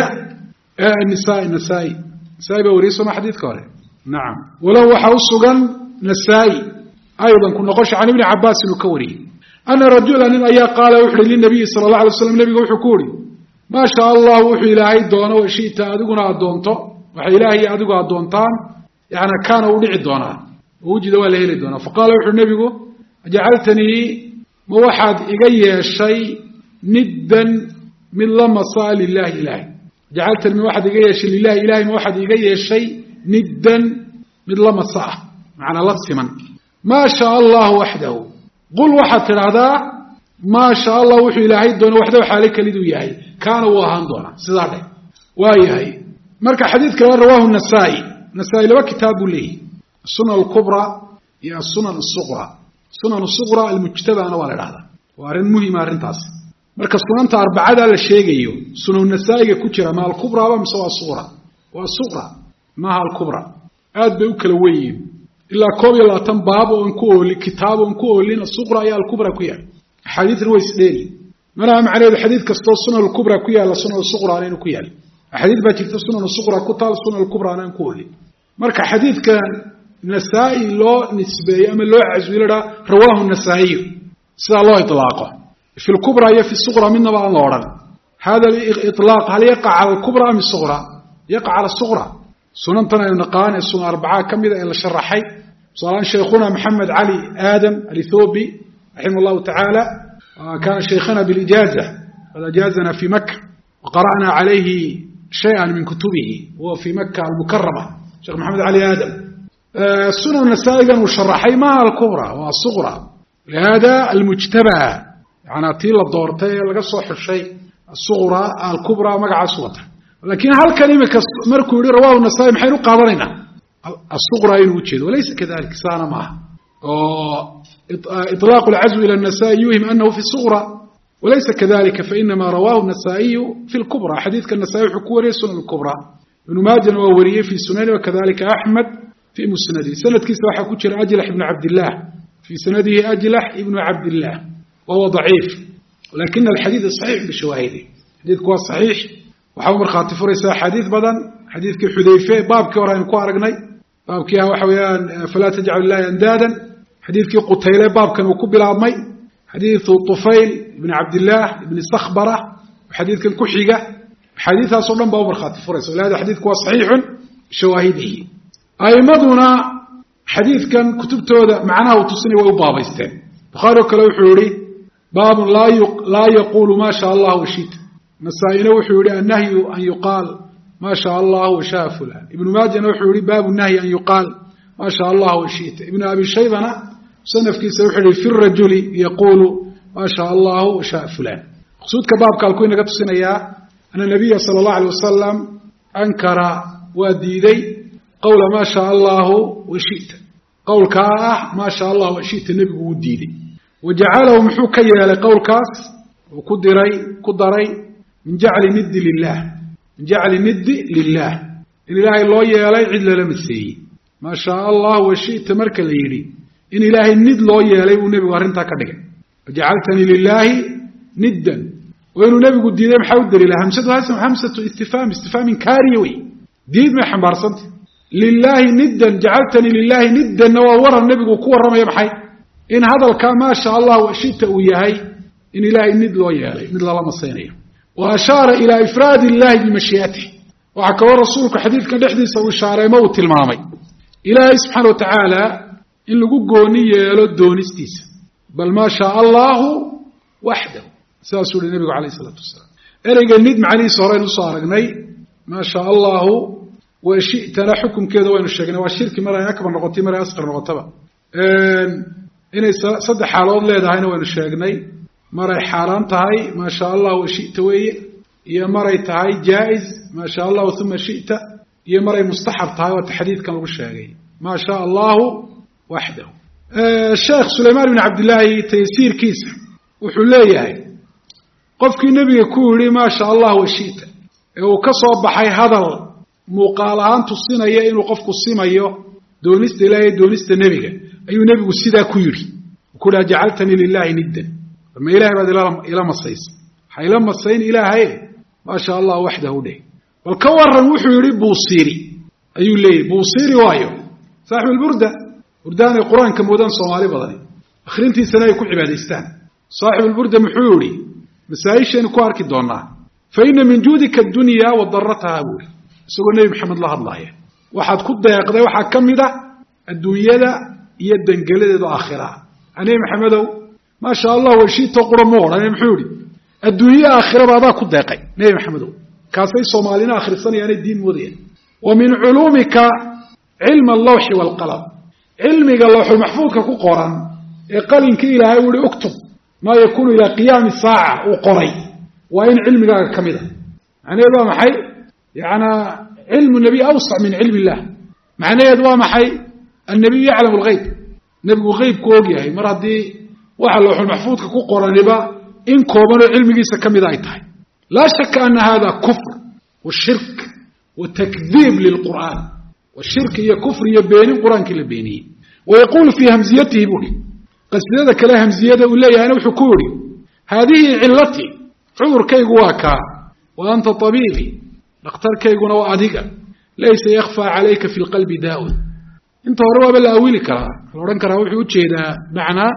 nasaa-i baa wariyey soma xadiidka hore nacam walow waxaa u sugan nasaa-i ayضا ku noqosha can ibni cabaas inuu ka wariyey ana rajula nin ayaa qaala wuxu uhi linabiyi sala اlه alay slam nabiga wuxuu ku uhi maa shaa allah wuxuu ilaahay doono wa shita adiguna addoonto waxa ilaahay adigu addoontaan yani kaana u dhici doonaa wujida waa la heli doonaa faqaala wuxuu nebigu ajacaltanii ma waxaad iga yeeshay niddan mid la masaa lilahi ilahay jacaltanii ma waxaad iga yeeshay lilahi ilahay ma waxaad iga yeeshay niddan mid la masa ah macnaa la siman maa shaa allahu waxdahu qul waxaad tidhaahdaa maa shaa allah wuxuu ilaahay doono waxdahu xaale keliduu yahay kaana wuu ahaan doonaa sidaa dheh waa yahay marka xadiidka rawaahu nasaa-i nasaa-i laba kitaab buu leeyahy asunan alkubra iyo asunan asuqra sunan suqra almujtabana waa la dhahdaa waa arrin muhima arrintaas marka sunanta arbacadaa la sheegayo sunan nasaa-iga ku jira ma alkubraba mise waa suqra waa suqra maaha alkubra aad bay u kala wen yihiin ilaa 21 baab oon ku oolin kitaab oon ku oolin asuqra iyo alkubra ku yaal axaadiidna way isdheeri manaha macnaheedu xadiid kastoo sunan alkubra ku yaalla sunan suqrana inuu ku yaal axaadiid baa jirta sunan suqra ku taal sunan alkubrana aan ku oolin marka xadiidka nasaa-i loo nisbeeyo ama loo caswiladhaa rawaahu nasaa'iyu sidaa loo ilaaqo fi lkubra iyo fi suqra midnaba aan la odhan hada ilaaq hal yaqa cala alkubra am suqra yaqa cala suqra sunantan aynu naqaan ee sunan arbaca ka mida ee la sharaxay tusaalahaan shaykhuna maxamed cali aadam alithobi raximah llahu tacaala kana shaykhana bilijaaza qad ajaazana fi maka waqara'na calayhi shayئa min kutubihi huwa fi maka almukarama sheekh maxamed cali aadam sunan nasaa-igan uu sharaxay maaha alkubra waa suqra lihada almujtaba yani tii la doortay ee laga soo xushay asuqra alkubra magacaas wata lakin halkan imika markuu yihi rawahu nasaa-i maxaynu qaadanaynaa asuqra inuu ujeedo walaysa kadalik saana maaha oo iطlaaq اlcazwi ilى الnasa'i yuhim anahu fi suqra walaysa kadalika fainama rawahu الnasa'iyu fi اlkubra xadiidka nasa'i wuxuu ku wariyey sunan اlkubra ibnu maajana waa wariyey fi sunani wakadalika axmed fi musnadihi sanadkiisa waxaa ku jira ajlax ibnu cabdillah fii sanadihi ajlax ibnu cabdillah wahuwa daciif lakina alxadiid صaxiix bishawaahidi xadiidku waa صaxiix waxaa u markhaati furaysa axaadiid badan xadiidkii xudayfe baabkii hore aynu ku aragnay baabkii waxa weeyaan falaa tajcalu lilahi andaadan xadiidkii qutayle baabkan uu ku bilaabmay xadiidu طufayl ibni cabdillaah ibni sakhbara xadiidkan ku xiga axaadiidaasoo dhan baa u markhaati furaysa walihada xadiidku waa صaxiixun bishawaahidihi a'imaduna xadiidkan kutubtooda macnaha uu tusinay way u baabaysteen bukhaari oo kale wuxuu yihi baabun laa yaqulu ma sha allah washita nasaa-ina wuxuu yihi annahyu an yuqaal ma sha allah washaa fulan ibnu maajana wuxuu yihi baabu nahyi an yuqaal ma sha allah washita ibnu abi shaybana musanafkiisa wuxuu yihi fi rajuli yaqulu ma sha allah washaa fulan maqsuudka baabka halkuu inaga tusinayaa ana nabiya sala allahu alay wasalam ankara waa diiday qawla ma sha allahu washita qowlkaa ah ma sha allah washita nebigu wuu diiday wajacalahu muxuu ka yeelay qowlkaas uu ku daray min jacli niddi lilah in ilaahay loo yeelay cid lala maseeyey maa shaa allah washita marka la yidhi in ilaahay nid loo yeelay buu nebigu arrintaa ka dhigay wajacaltanii lilaahi niddan oo inuu nebigu diiday maxaa u daliila hamsatu istifhaam inkaariya wey diid may xambaarsantay lilaahi niddan jacaltanii lilaahi niddanna waa waran nebigu ku warramaya maxay in hadalkaa maa sha allah washita uu yahay in ilaahay mid loo yeelay mid lala masaynayo wa ashaara ilaa ifraadi illahi bimashii'atih waxaa kaloo rasuulku xadiidkan dhexdiisa uu ishaareemo uu tilmaamay ilaahay subxaana wa tacaala in lagu gooni yeelo doonistiisa bal maa shaa allahu waxdahu sidaasuu uhi nebigu calayh isalaatu wasalaam ereyga nid macnihiisa horeynu usoo aragnay maa shaa allahu washitana xukunkeeda waynu sheegnay waa shirki maray akbar noqotay maray asqar noqotaba inay saddex xaalood leedahayna waynu sheegnay maray xaaraan tahay maa shaa allahu washita weeye iyo maray tahay jaa-is maa shaa allahu uma shita iyo maray mustaxab tahay waata xadiidkan lagu sheegay maa shaa allahu waxdahu sheekh sulaymaan ibn cabdillaahi taysiirkiisa wuxuu leeyahay qofkii nebiga ku yidhi maa shaa allah washita ee uu ka soo baxay hadal muuqaal ahaan tusinaya inuu qofku simayo doonista ilaahay doonista nebiga ayuu nebigu sidaa ku yidhi ku dhaha jacaltanii lilaahi niddan ma ilahay baad ila masaysa waxaa ila masayn ilaahay maa shaa allah waxdahu dheh bal ka waran wuxuu yidhi buusiiri ayuu leeyahy buusiiri waayo saaxibu alburda burdaanay qur-aanka moodaan soomaali badani akhrintiisana ay ku cibaadaystaan saaxibu alburda muxuu yidhi masaa-ishaynu ku arki doonaa fa ina min juudika addunya wa darataha buuri isagoo nebi maxamed la hadlaaya waxaad ku deeqday waxaa ka mid a adduunyada iyo dangeladeedu aakhiraha nebi maxamedow maa shaa allah washito qura mu odhane muxuu yihi adduunye aakhiraba adaa ku deeqay nebi maxamedow kaasay soomaalina akhrisanayaanay diin moodayaan wa min culuumika cilma allawxi waalqalam cilmiga lawxulmaxfuudka ku qoran ee qalinkii ilaahay u ihi uktub maa yakuunu ilaa qiyaami saaca uu qoray waa in cilmigaaga ka mid a macnaheedu waa maxay yanaa cilmu nabiy awsac min cilmi illah macnaheedu waa maxay annabiyu yaclamu algeyb nebigu heybku og yahay mar haddii waxa lawxulmaxfuudka ku qoraniba in koobanoo cilmigiisa ka mida ay tahay laa shaka ana hada kufr wa shirk wa takdiib lilqur'aan wa shirki iyo kufr iyo beenin qur-aankii la beeniyey wa yaquulu fii hamziyatihi buuhi qasidada kale hamziyada uu leeyahayna wuxuu ku yihi haadihi cilatii cudurkaygu waa kaa wa anta tabiibii dhakhtarkayguna waa adiga laysa yakfaa calayka fi lqalbi daa-un inta hore waaba la awili karaa la odhan karaa wuxuu ujeedaa macnaa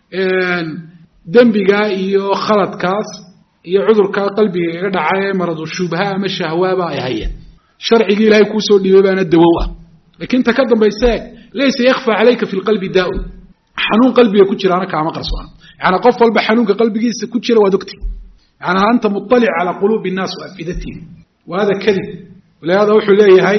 dembigaa iyo khaladkaas iyo cudurkaa qalbiga iga dhacay ee maradu shubha ama shahwaaba ay hayeen sharcigii ilaahay kuusoo dhiibay baana dawow ah lakiin ta ka dambaysa eeg laysa yakfaa calayka fi lqalbi daa-un xanuun qalbiga ku jiraana kaama qarsoona yacanaa qof walba xanuunka qalbigiisa ku jira waad ogtay yacanaa anta muطalic calaa quluubi innaas wa afidatihim wa hada kadib walihaada wuxuu leeyahay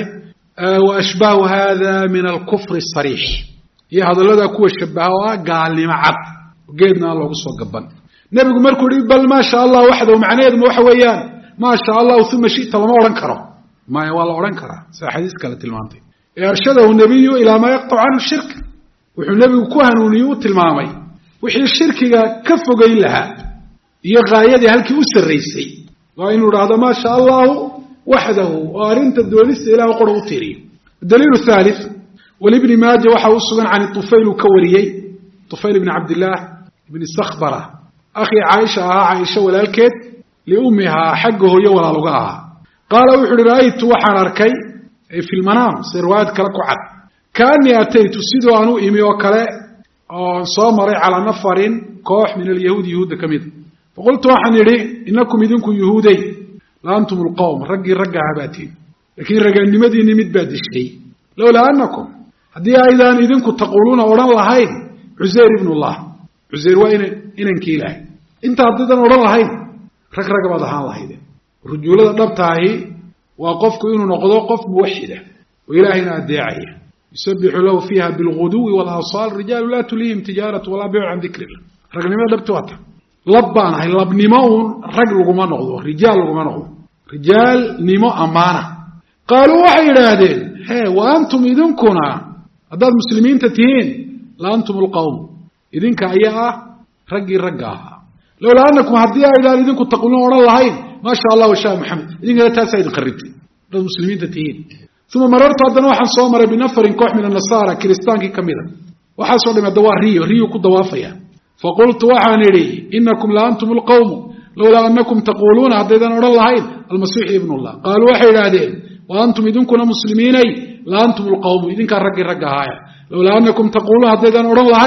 wa ashbaahu hada min alkufri asariix iyo hadalladaa kuwa shabaha oo ah gaalnimo cad geedna aan loogu soo gaban nebigu markuu yihi bal maa sha allah waxdahu macnaheeduma waxa weeyaan maa sha allahu uma shita lama odhan karo maya waa la odhan karaa sida xadiis kale tilmaantay arshadahu nabiyu ilaa maa yaqtacu canhu shirk wuxuu nebigu ku hanuuniye u tilmaamay wixii shirkiga ka fogeyn lahaa iyo gaayadii halkii u sarraysay waa inuu idhaahdo maa sha allahu waxdahu oo arrinta doonista ilah qora u tiiriyo daliilu thalith walibni maaja waxa u sugan can tufayl uu ka wariyey tufayl ibni cabdillaah ibni sakhbara akhii caaisha ahaa caaisha walaalkeed liummihaa xagga hooyo walaaluga ahaa qaala wuxu uhi ra'aytu waxaan arkay fi lmanaam se riwaayad kale ku cad kaanii ataytu sidoo aan u imi oo kale oon soo maray calaa nafarin koox min alyahuudi yahuudda ka mida faqultu waxaan idhi inakum idinku yuhuudey la antum alqowm raggii ragga habaatiin laakiin ragaannimadiinni mid baa dishay lowlaa anakum haddii aydaan idinku taquuluuna odhan lahayn cusayr ibnullah cusayr waa inankii ilaahay inta haddaydan odhan lahayn rag baad ahaan lahaydeen rujuulada dhabtaahi waa qofku inuu noqdo qof muwaxida oo ilaahayna adeecaya yusabixu lahu fiiha bilguduwi walaasaal rijaalu laa tulihim tijaaratu walaa beycu can dikri illah ragnimada dhabti waata lab baan ahay labnimo uun rag laguma noqdo rijaal laguma noqdo rijaalnimo ammaana qaaluu waxay yidhaahdeen wa antum idinkuna haddaad muslimiinta tihiin la antum alqowm idinka ayaa ah raggii ragga ahaa lowlaa anakum haddii aydaan idinku taquuluun odhan lahayn maa sha allah washaa maxamed idinkana taasaa idin qarribtay haddaad muslimiinta tihiin uma marartu haddana waxaan soo maray binafarin koox min annasaara kiristaankii ka mida waxaasoo dham hadda waa riyu ku dawaafaya faqultu waxaan idhi inakum la antum alqowmu lowlaa anakum taquuluuna haddaydan odhan lahayn almasiixu ibnullah qaaluu waxay idhaahdeen wa antum idinkuna muslimiinay la antum alqowmu idinkaa raggii ragga ahaaya lowlaa anakum taquuluuna haddaydan odhan lahayn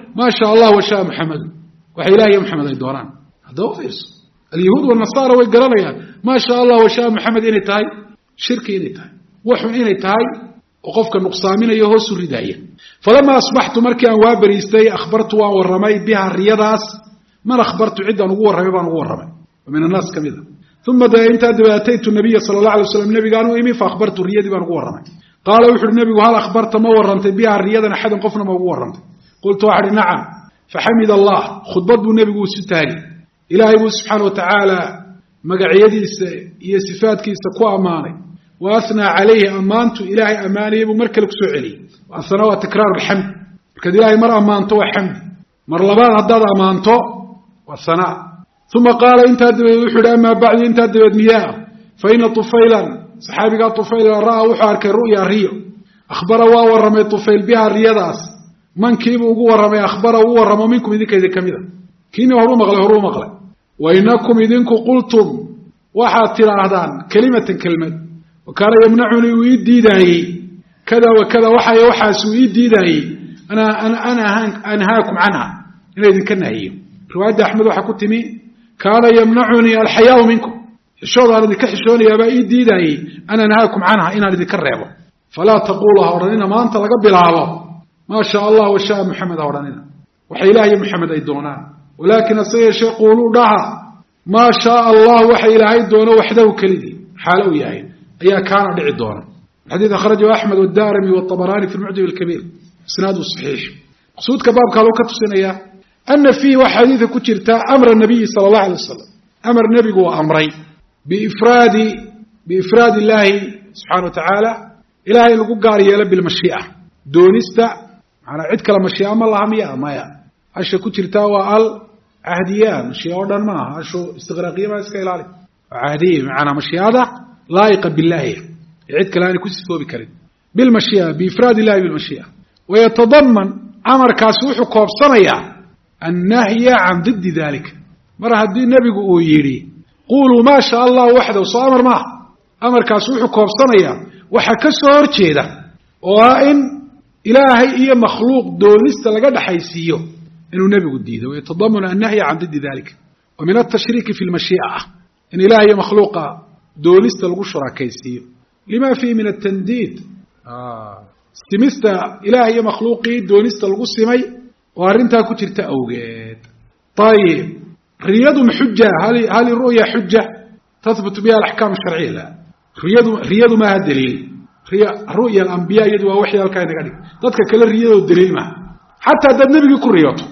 maa shaa allah washaa muxamed waxa ilaah iyo maxamed ay doonaan haddaba fiirso alyahuud wanasaara way garanayaan maa shaa allah washaa muxamed inay tahay shirki inay tahay waxun inay tahay oo qofka nuqsaaminaya hoosu ridaaya falamaa asbaxtu markii aan waa bariistay akhbartu waan warramay biha riyadaas man akhbartu ciddaan ugu warramay baan ugu warramay oo min annaas ka mid a uma dee intaa dabe ataytu nabiya sala allah alay waslam nabigaan u imi fa akhbartu riyadii baan ugu warramay qaala wuxu uhi nabigu hal akhbarta ma warrantay biha riyadan axadan qofna ma ugu warrantay qultu waxaa ihi nacam faxamid allah khudbad buu nebigu isu taagi ilaahay buu subxaana wa tacaala magacyadiisa iyo sifaadkiisa ku ammaanay wa ahnaa calayhi ammaantu ilaahay ammaanayay buu mar kale ku soo celiyey asana waa tikraaru alxamd markaad ilaahay mar ammaanto waa xamdi mar labaad haddaad ammaanto waa sanaa uma qaala intaa dabadeed wuxuu ihi amaa bacdu intaa dabeed miyaa fa ina tufaylan saxaabigaa tufayl ra'aa wuxuu arkay ru'ya riyo akhbara waa warramay tufayl biha riyadaas mankiibuu ugu warramay akhbara uu warramo minkum idinkayda ka mida kiini horuu maqlay wa inakum idinku qultum waxaad tidhaahdaan kelimatan kelmad wa kaana yamnacunii uu ii diidaayey kada wa kada waxaay waxaasuu ii diidaayey ana anhaakum canha inaa idinka nahiyo riwaayadda axmed waxaa ku timi kaana yamnacunii alxayaau minkum xishoodaan idinka xishoonayaabaa ii diidaayey an anhaakum canha inaan idinka reebo falaa taqulu ha odhanina maanta laga bilaabo maa shaa allah washaa muxamed ha odhanina waxa ilaah iyo muxamed ay doonaan walaakin hase yeeshee quuluu dhaha maa shaaa allah waxa ilaahay doono waxdahu kelidii xaalo uu yahay ayaa kaana dhici doona xadiid akhrajahu axmed wadaarimi waabaraani fi lmucjam alkabiir isnaadu saxiix maqsuudka baabka haluu ka tusinayaa ana fiihi waxa xadiidka ku jirta amra nabiyi sala allah alay wasalam amar nebigu waa amray biifraad illaahi subxana wa tacaala ilahay in lagu gaar yeelo bilmashii'a doonista maanaa cid kale mashii'a ma laha miya maya asha ku jirtaa waa al cahdiya mashii'a oo dhan maaha ashu istiqraaqiya maa iska ilaali waa cahdiya macanaa mashii'ada laa'iqa billahi ee cid kale aanay ku sifoobi karin bilmashii'a biifraad illahi bilmashii'a wayatadaman amarkaasi wuxuu koobsanayaa annahya can diddi dalika mar haddii nebigu uu yidhi quluu maa shaa allahu waxdahu soo amar maaha amarkaasi wuxuu koobsanayaa waxa ka soo hor jeeda oo ah in ilaahay iyo makhluuq doonista laga dhaxaysiiyo inuu nebigu diido wayatadamanu annahya can diddi dalika wa min altashriiki fi lmashii'a ah in ilahay iyo makhluuqa doonista lagu shurakaysiiyo lima fiihi min atandiid simista ilahay iyo makhluuqii doonista lagu simay oo arrintaa ku jirta awgeed ayib riyadu xuja hal ru'ya xuja tahbutu biha alaxkaam sharciya la riyadu maaha daliil ru'ya alambiya iyadu waa waxyi halkaa inaga dhig dadka kale riyadoo daliil maaha xataa haddaad nebigii ku riyoto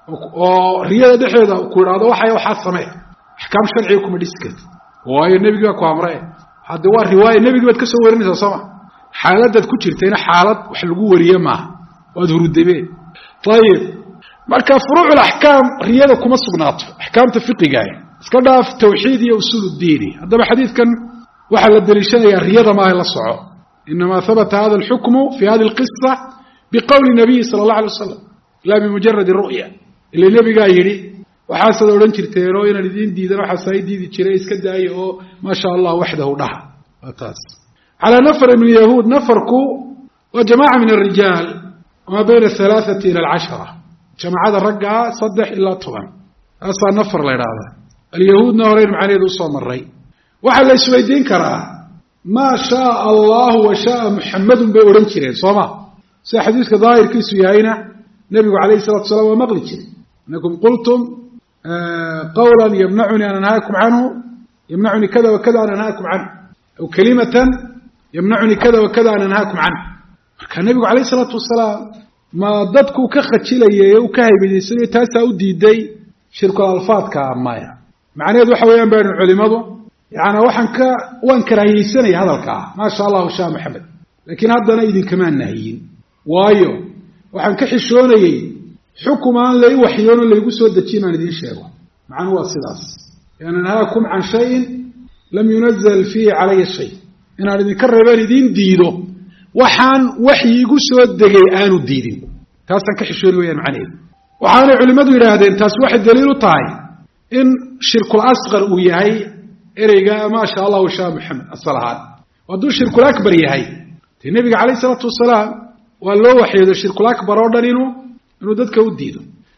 oo riyada dhexeeda ku idhaahdo waxaa samee axkaam sharciga kuma dhisi karti waayo nebigii baa ku amre hadde waa riwaaya nebigii baad ka soo warinaysaa sooma xaaladaad ku jirtayna xaalad wax lagu wariye maaha waad hurudabee ayib marka furuuc axkaam riyada kuma sugnaato axkaamta fiqigaah iska dhaaf tawxiid iyo usuul diini haddaba xadiidkan waxaa la deliishanayaa riyada maaha la soco inamaa habata hada alxukmu fi hadi alqisa biqowli nabiyi sala allah alay wasalam laa bimujaradi ru'ya ila nebigaa yidhi waxaasaad odhan jirteenoo inaan idiin diidan waxaasaa i diidi jiray iska daaya oo maa sha allah waxdahu dhaha waa taas calaa nafari min yahuud nafarku waa jamaca min arijaal maa bayna alaaثati ila alcashara jamacada raggaa 3 ilaa 10 taasaa nafar la idhaahda alyahuudna horeyn macnaheedu usoo maray waxaa la isweydiin karaa maa shaaa allahu wa shaaa muxamadun bay odhan jireen soo ma sida xadiiska daahirkiisu yahayna nebigu calayhi salatu wasalaam waa maqli jiray inakum qultum qawla yamnacunii an anhaakum canhu yamnacunii kada wa kada an anhaakum canhu aw kalimatan yamnacunii kada wa kada an anhaakum canhu marka nebigu calayhi salaatu wasalaam ma dadku ka khajilayay u ka haybadaysanayo taasaa u diiday shirkul alfaadka maya macnaheedu waxa weeyaan baynu culimadu yani waan karaahiyeysanaya hadalkaa maa sha allahu shaa maxamed laakiin haddana idinkamaan nahiyin waayo waxaan ka xishoonayey xukum aan lai waxyoonoo laygu soo dejiyin aan idiin sheego macnuu waa sidaas an anhaakum can shayin lam yunazal fiihi calaya shay inaan idinka reebeen idiin diido waxaan waxyi igu soo degay aanu diidin taasaan ka xishooni wayaan macnaheedu waxaanay culimmadu yidhaahdeen taasi waxay daliil u tahay in shirkul asqar uu yahay ereyga maa sha allahu shaa maxamed asal ahaan hadduu shirkul akbar yahay dee nebiga calayh isalaatu wasalaam waa loo waxyooday shirkul akbar oo dhan inuu dadka u diido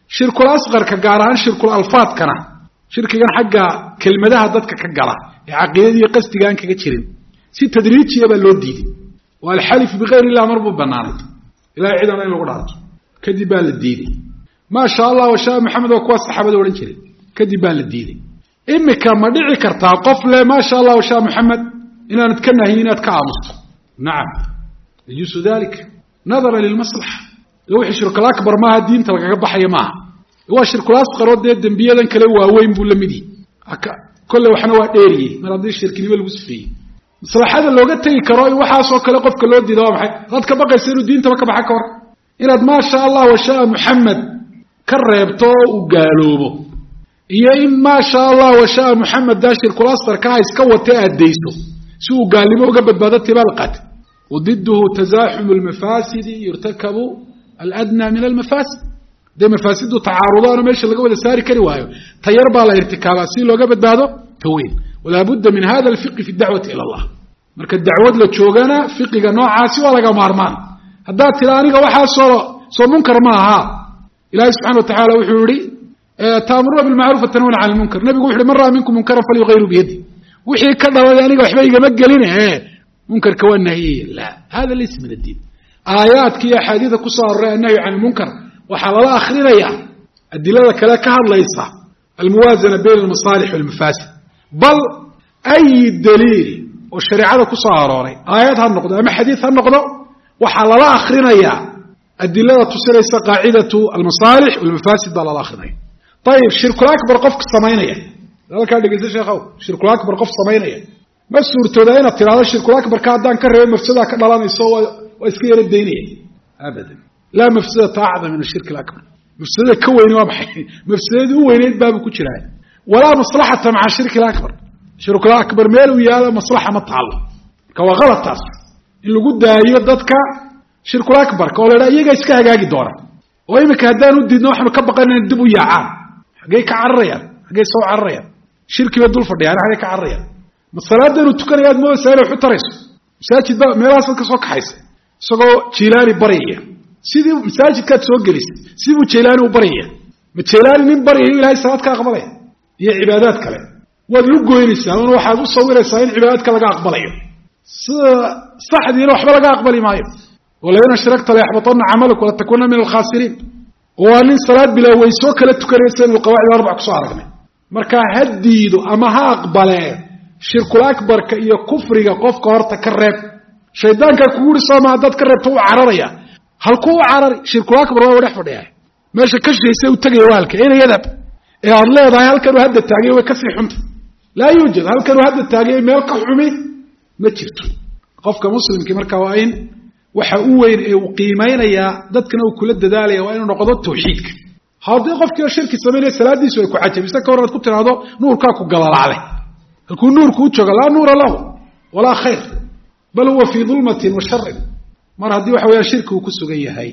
shirkul asqarka gaar ahaan shirkul alfaadkana shirkigan xagga kelmadaha dadka ka gala ee caqiidada iyo qasdiga aan kaga jirin si tadriijiya baa loo diiday waa alxalif bikayr illah mar buu banaanay ilaahay cidana in lagu dhaarto kadib baa la diiday maa sha allah wa shaa maxamed waa kuwa saxaabada odhan jiray kadib baa la diiday imika ma dhici kartaa qof le maa sha allah wa shaa maxamed inaanad ka nahiyin inaad ka aamusto nacam yajuusu dalika nadara lilmaslaxa wixii shirkul akbar maaha diinta lagaga baxaya maaha waa shirkul asqar oo dee dembiyadan kale waaweyn buu la mid yahay kolle waxna waa dheeriyey mar haddii shirkinimo lagu sifeeyey maslaxada looga tegi karo in waxaasoo kale qofka loo diida waa maxay hadaad ka baqaysa inuu diintaba ka baxa ka hor inaad maa sha allah wa shaa maxamed ka reebto oo uu gaaloobo iyo in maa sha allah wa shaa maxamed daa shirkul asqarka ha iska wata addayso si uu gaalnimo uga badbaado tibaa la qaatay wadiduhu tasaaxumu lmafaasidi yurtakabu aladnaa min almafaasid dee mafaasidu tacaarudaano meesha laga wada saari kari waayo tayar baa la irtikaabaa si looga badbaado ta weyn walaa budda min hada alfiqi fi dacwati ila allah marka dacwad la joogana fiqiga noocaasi waa laga maarmaan haddaad tira aniga waxaa soo munkar ma aha ilahi subxana wa tacaala wuxuu yihi taamuruna bilmacruuf watanhuna cala lmunkar nabigu wuxu uhi man ra'a minkum munkaran falyugayru biyadi wixii ka dhalay aniga waxba igama geline munkarka waa nahiyaya la hada laysa min addiin aayaadka iyo axaadiida ku soo aroray annahyu can lmunkar waxaa lala akrinaya adilada kale ka hadlaysa almuwaazana bayna almasaalix walmafaasid bal ay daliil oo shareecada ku soo arooray aayad ha noqdo ama xadiid ha noqdo waxaa lala akrinayaa adilada tusinaysa qaacidatu almasaalix walmafaasid baa lala akrinaya ayib shirkul akbar qofka samaynaya halkaa dhegeysta sheekhow shirkul akbar qof samaynaya ma suurtoodaa inaad tidhahdo shirkul akbarka haddaan ka reebo mafsadaa ka dhalanayso waa iska yaro daynaya abadan laa mafsadata acdam min ashirki alakbar mafsadada ka weyni waa maxay mafsadadii u weyneyd baabu ku jiraa walaa maslaxata maca shirki alakbar shirkul akbar meel uu yaalo maslaxa ma taalo marka waa kalad taas in lagu daayo dadka shirkul akbarka oo la idhaha iyagaa iska hagaagi doona oo iminka haddaan u diidno waxaanu ka baqanayn dib u yaacaan xaggey ka cararayaan xaggey soo cararayaan shirki bay dul fadhiyaan xaggey ka cararayaan ma salaada inuu tukanaya aad moodaysaa inay waxu tarayso masaajid ba meelahaas dadka soo kaxaysa isagoo jiilaani baryaya sidii masaajidkaad soo gelisay sidibuu jaylaani u baryaya ma jaylaani nin baryayo ilahay salaad ka aqbalaya iyo cibaadaad kale waad lu goynaysaa una waxaad u sawiraysaa in cibaadaadka laga aqbalayo sida saxdiina waxba laga aqbali maayo walain ashrakta layaxbaطana camaluk walatakuuna min alkhaasiriin waa nin salaad bilaa weysoo kala tukanaysa inu qawaacid arbac kusoo aragnay marka ha diido ama ha aqbalee shirkul akbarka iyo kufriga qofka horta ka reeb shaydaankaa kugu uri sooma haddaad ka reebto u cararaya halkuu u carari shirkul akbar waa dhex fadhiya meesha ka shaysa u tegaya waa halka ina yadab ee aad leedahay halkanuu hadda taagay way kasii xunta laa yuujad halkanuu hadda taagay meel ka xumi ma jirto qofka muslimkii marka waa in waxa u weyn ee uu qiimaynayaa dadkana uu kula dadaalaya waa inuu noqdo tawxiidka haddii qofkii shirki samaynaya salaadiisu ay ku cajabisa ka hor aad ku tiraahdo nuurkaa ku galalacday halkuu nuurku u jooga laa nuura lahu walaa khayr bal huwa fii dulmatin wa sharin mar haddii waxa weeyaan shirki uu ku sugan yahay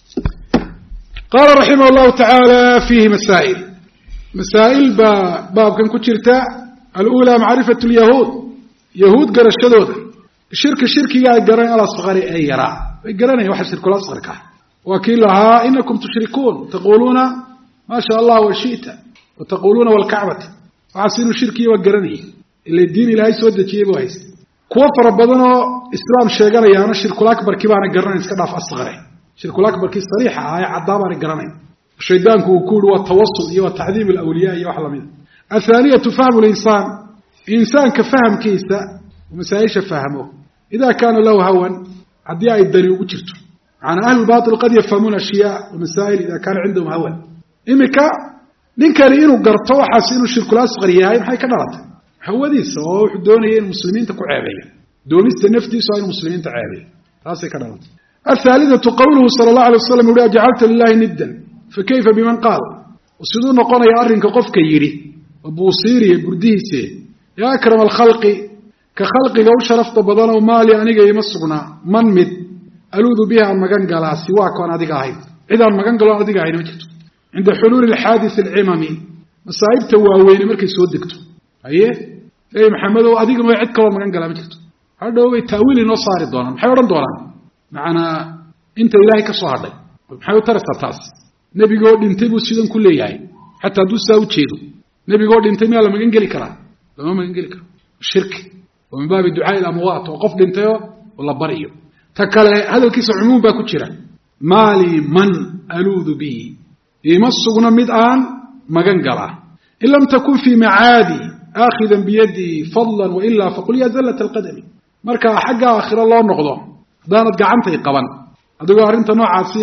qaala raximah llahu tacaala fiihi masaa'il masaa'il baa baabkan ku jirta alulaa macrifatu lyahuud yahuud garashadooda shirkiga ay garanay alasqari ee yaraa way garanayan waxa shirkul asqarka ah waa kii lahaa inakum tushrikuun taquluuna maa sha allah wa shita wa taquluuna walkacbata waxaas inuu shirkiya waa garanayay ila diin ilaahay soo dejiyey buu haysta kuwo fara badan oo islaam sheeganayaana shirkul akbarkii baana garanayn iska dhaaf asqare shirkul akbarkii sariixa ah ee caddaa baana garanayn shaydaanku uu ku yihi waa tawasul iyo waa tacdiim alawliyaa iyo wax lamida athaaniyatu fahmu linsaan insaanka fahamkiisa masaa-isha fahmo ida kaana lahu hawan haddii ay dani ugu jirto macanaa ahlulbail qad yafhamuuna ashyaa wamasaa'il ida kaana cindahum hawan iminka ninkani inuu garto waxaas inuu shirkul asqar yahay maxay ka dhalatay hawadiisa oo wuxuu doonaya inuu muslimiinta ku ceebeeya doonista naftiisa waa inuu muslimiinta ceebeeya taasay ka dhalatay athaalidatu qawluhu sala allahu alay wasalam uhi ajcalta lilahi niddan fakayfa biman qaal siduu noqonaya arrinka qofka yidhi buusiiriya burdihiise yaa akrama alkhalqi ka khalqiga u sharafta badanoo maali aniga ima sugnaa man mid aluudu bihi aan magan galaa siwaakoon adiga ahayn cid aan magan galo adiga ahayn ma jirto cinda xuluuli alxaadis alcimami masaa'ibta waaweyne markay soo degto haye ey maxamedow adiga ma cid kaloo magan galaa ma jirto hadhow bay ta'wiil inoo saari doonaan maxay odhan doonaan macanaa inta ilaahay ka soo hadhay maxay u taraysaa taas nebigoo dhintay buu sidan ku leeyahay xataa hadduu saa u jeedo nebigoo dhintay miyaa la magan geli karaa lama magan geli karo shirki wa min baabi ducaa'i ilamwaat oo qof dhintayoo la baryo ta kale hadalkiisa cumuum baa ku jira maalii man aluudu bihi ima sugna mid aan magan galaa in lam takun fii macaadi aakhidan biyadii fadlan wailaa faqul yaa zallat alqadami marka xagga aakhiro loo noqdo haddaanad gacantay qaban adigoo arrinta noocaasi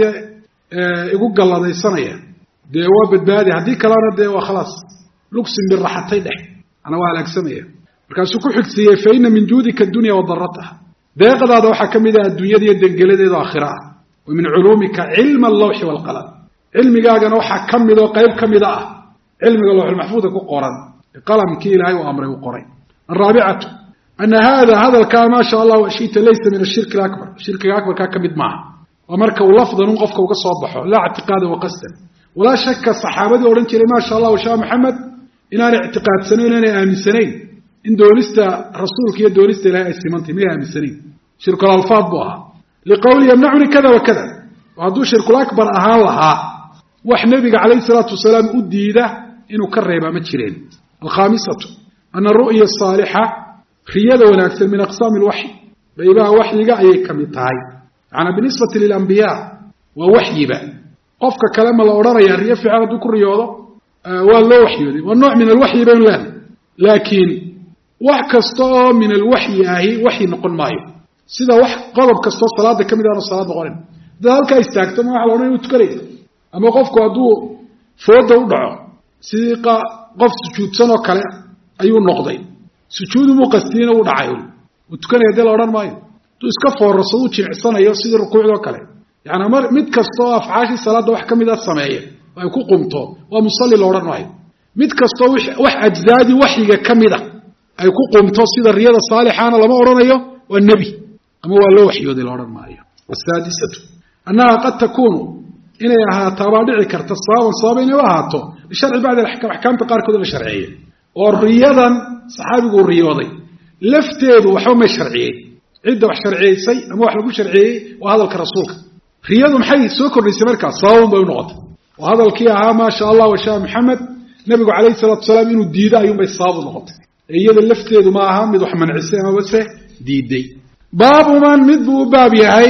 igu galladaysanaya dee waa badbaadi haddii kalena dee waa khalaas lugsin biraxatay dheh ana waa halaagsamaya markaasuu ku xigsiiyey fa ina min juudika addunya wa darataha deeqdaada waxaa ka mid ah adduunyada iyo dengeladeeda aakhira ah wa min culuumika cilma allawxi waalqalam cilmigaagana waxaa ka mid oo qayb ka mida ah cilmiga lawxulmaxfuudka ku qoran qalamkii ilaahay uu amray uu qoray alraabicatu ana hada hadalkaa maa sha allah washita laysa min ashirki alaakbar shirkiga akbarkaa ka mid maaha waa marka uu lafdan un qofka uga soo baxo laa ictiqaadan wa qasdan walaa shaka saxaabadii odhan jiray maa sha allah washaa maxamed inaanay ictiqaadsanayn inaanay aaminsanayn in doonista rasuulka iyo doonista ilahay ay simantay may aaminsanayn shirkulalfaad buu ahaa liqowli yamnacuni kada wa kada hadduu shirkulakbar ahaan lahaa wax nebiga calayhi salaatu wasalaam u diida inuu ka reebaa ma jireen alkhaamisatu ana ru'ya saalixa riyada wanaagsan min aqsaami alwaxyi qaybaha waxyiga ayay ka mid tahay macanaa binisbati lilambiyaa waa waxyiba qofka kale ma la odhanayaa riyo fiican hadduu ku riyoodo waa loo waxyooday waa nooc min alwaxyi baynu leenahay laakiin wax kasta oo min alwaxyi ahi waxyi noqon maayo sida wax qodob kastoo salaada ka mid aanu salaad noqonin haddaad halkaa istaagto ma waxa la odhanaya uu tukanaya ama qofku hadduu fooda u dhaco sidii qof sujuudsan oo kale ayuu noqday sujuudumuu qastiyeyna uu dhacay uu tukanaya dee la odhan maayo hadduu iska foorasado u jimicsanayo sidii rukuucdoo kale yaani mid kasta oo afcaashii salaadda wax ka mida sameeya ay ku qumto waa musalli la odhan maayo mid kastoo wax ajdaadii waxyiga ka mida ay ku qumto sida riyada saalixaana lama odhanayo waa nebi ama waa loo waxyooday la odhan maayo asaadisatu annaha qad takuunu inay ahaataabaa dhici karta sababan sababa inay u ahaato bisharci bacdi alaxkaam axkaamta qaarkood la sharciyey oo riyadan saxaabiguu riyooday lafteedu waxba may sharciyey cidda wax sharciyaysay ama wax lagu sharciyey waa hadalka rasuulka riyadu maxay soo kordhaysay markaas sababan bay u noqotay oo hadalkii ahaa maa sha allah washaa maxamed nebigu calayhi salaatu wasalaam inuu diido ayuunbay sabab u noqotay ee iyada lafteedu ma aha mid wax mancisay amabase diiday baabu man mid buu u baab yahay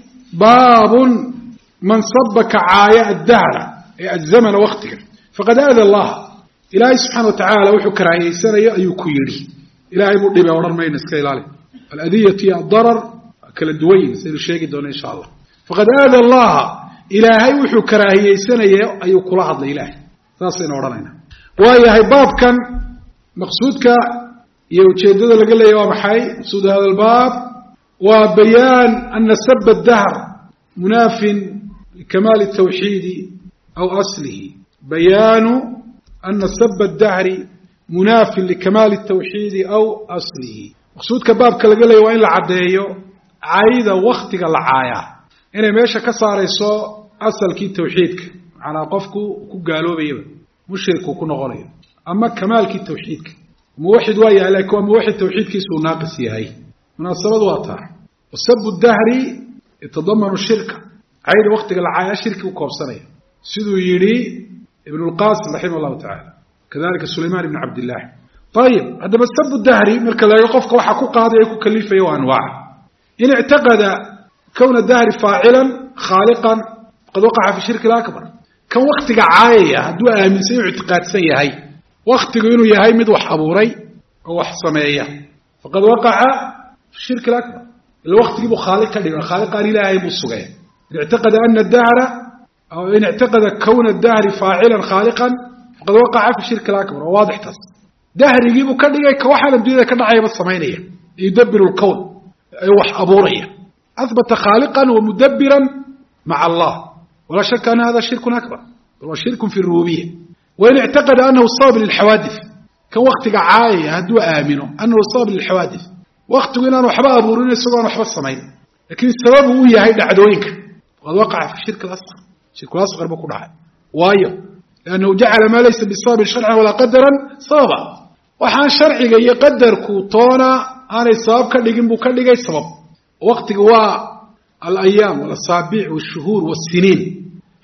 baabun man sabaka caaya addahra ee azamana waktiga faqad aada allaha ilaahay subxana watacaala wuxuu karaahiyeysanayo ayuu ku yidhi ilaahay buu dhibay odhan mayna iska ilaali aladiyatu iyo addarar kala duwayin saynu sheegi doona insha allah faqad aada allaha ilaahay wuxuu karaahiyeysanayo ayuu kula hadlay ilaahay saasaynu odhanayna waayahay baabkan maqsuudka iyo ujeeddada laga leeyahy waa maxay maqsuud hada albaab waa bayaan ana saba dahr munaafin likamaali الtawxiidi aw aslihi bayaanu ana saba اdahri munaafin likamaali الtawxiidi aw aslihi maqsuudka baabka laga leeyahy waa in la caddeeyo caayida waktiga la caayaa inay meesha ka saarayso asalkii tawxiidka macnaa qofku ku gaaloobayaba mushrikuu ku noqonayo ama kamaalkii tawxiidka muwaxid waa yahay laakiin waa muwaxid tawxiidkiisuu naaqis yahay munaasabadu waa taa wasabu dahri yatadamanu shirka cayda waktiga la caayaa shirki u koobsanaya siduu yidhi ibn اlqasim raximah اllahu tacala kadalika sulayman ibn cabdillaah ayib haddaba sabu dahri marka laego qofka waxaa ku qaadaya ku kalifaya waa anwaac in ictaqada kowna dahri faacilan khaaliqan faqad waqaca fi shirki اakbar kan waktiga caayaya hadduu aaminsan inuu ictiqaadsan yahay waktigu inuu yahay mid wax abuuray oo wax sameeya faqad waqaca fi shirki اakbar ila waktigii buu khaaliq ka dhiga khaaliqaan ilaahay buu sugay in ictaqada ana dahra aw in ictaqada kowna dahri faacilan khaaliqan faqad waqaca fi shirki اakbar waa waadix taas dahrigiibuu ka dhigay ka waxaan addunyada ka dhacayaba samaynaya yudabiru lkown ee wax abuuraya ahbata khaaliqan wa mudabiran maca allah walaa shaka ana hada shirkun akbar bal waa shirkun fi rububiya wain ictaqada anahu sabab lilxawaadith kan waktiga caayaya hadduu aamino anahu sabab lilxawaadith waktigu inaan waxba abuurin isagoon waxba samayn lakiin sababu u yahay dhacdooyinka faqad waqaca fi shirki اlasqar shirku lasqar buu ku dhacay waayo liannahu jacala maa laysa bisababin sharcan walaa qadaran sababa waxaan sharciga iyo qadarku toona aanay sabab ka dhigin buu ka dhigay sabab waktiga waa alayaam walasaabiic wاshuhuur wاsiniin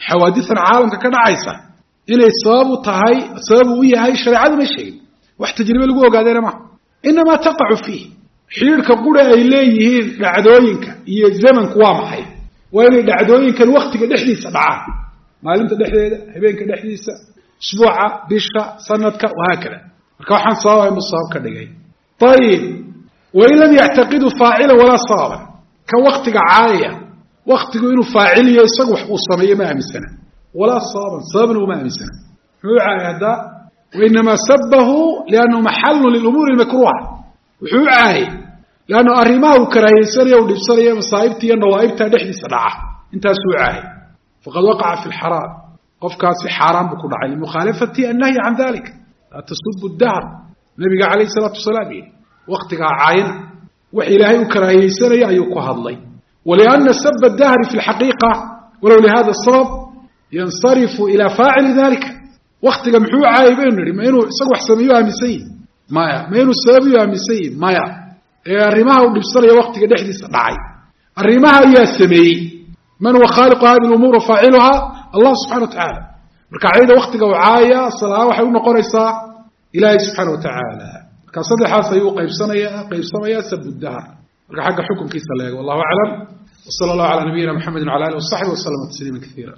xawaadisan caalamka ka dhacaysa inay sabab u yahay shareecadu ma sheegin wax tajribe lagu ogaadayna maaha inamaa taqacu fiih xidhiidhka qura ay leeyihiin dhacdooyinka iyo zamanku waa maxay waa inay dhacdooyinkan waktiga dhexdiisa dhacaan maalinta dhexdeeda habeenka dhexdiisa usbuuca bisha sanadka wahaakada marka waxaan sababa inuu sabab ka dhigay ayib wain lam yactaqidu faacilan walaa sababan ka waktiga caayaya waktigu inuu faaciliyo isagu wax uu sameeyo ma aaminsana walaa sababan sababna uma aaminsana muxuu caayay hadda wainamaa sabahu liannahu maxalun lilumuuri lmakruuha wuxuu caayay leannu arrimaha uu karaahiyeysanayo u dhibsanayo masaa'ibta iyo nawaa'ibta dhexdiisa dhaca intaasuu caayay faqad waqaca fi lxaraam qofkaasi xaaraan buu ku dhacay limukhaalafati annahyi can dalik laa tasubu dahr nabiga calayh salaatu wasalaam yidhi waktigaa caayina wax ilaahay u karaahiyeysanayo ayuu ku hadlay walianna saba dahri fi lxaqiiqa walow lihada sabab yansarifu ilaa faacili dalika waktiga muxuu caayay baynu nidhi ma inuu isagu wax sameeyo aaminsan yihi maya ma inuu sababiyo aaminsan yihi maya ee arrimaha uu dhibsanaya waktiga dhexdiisa dhacay arrimaha ayaa sameeyey man huwa khaaliqu hadi lumuur wafaaciluhaa allah subxana wa tacaala marka cayda waktiga uu caayaya asalahaan waxay u noqonaysaa ilaahay subxaana wa tacaala marka saddexaas ayuu qaybsamaya sabudahr marka xagga xukunkiisa la eego wallahu aclam wsala allahu cala nabiyina mxamedi wala alih wasaxbi waslama tasliima kaiira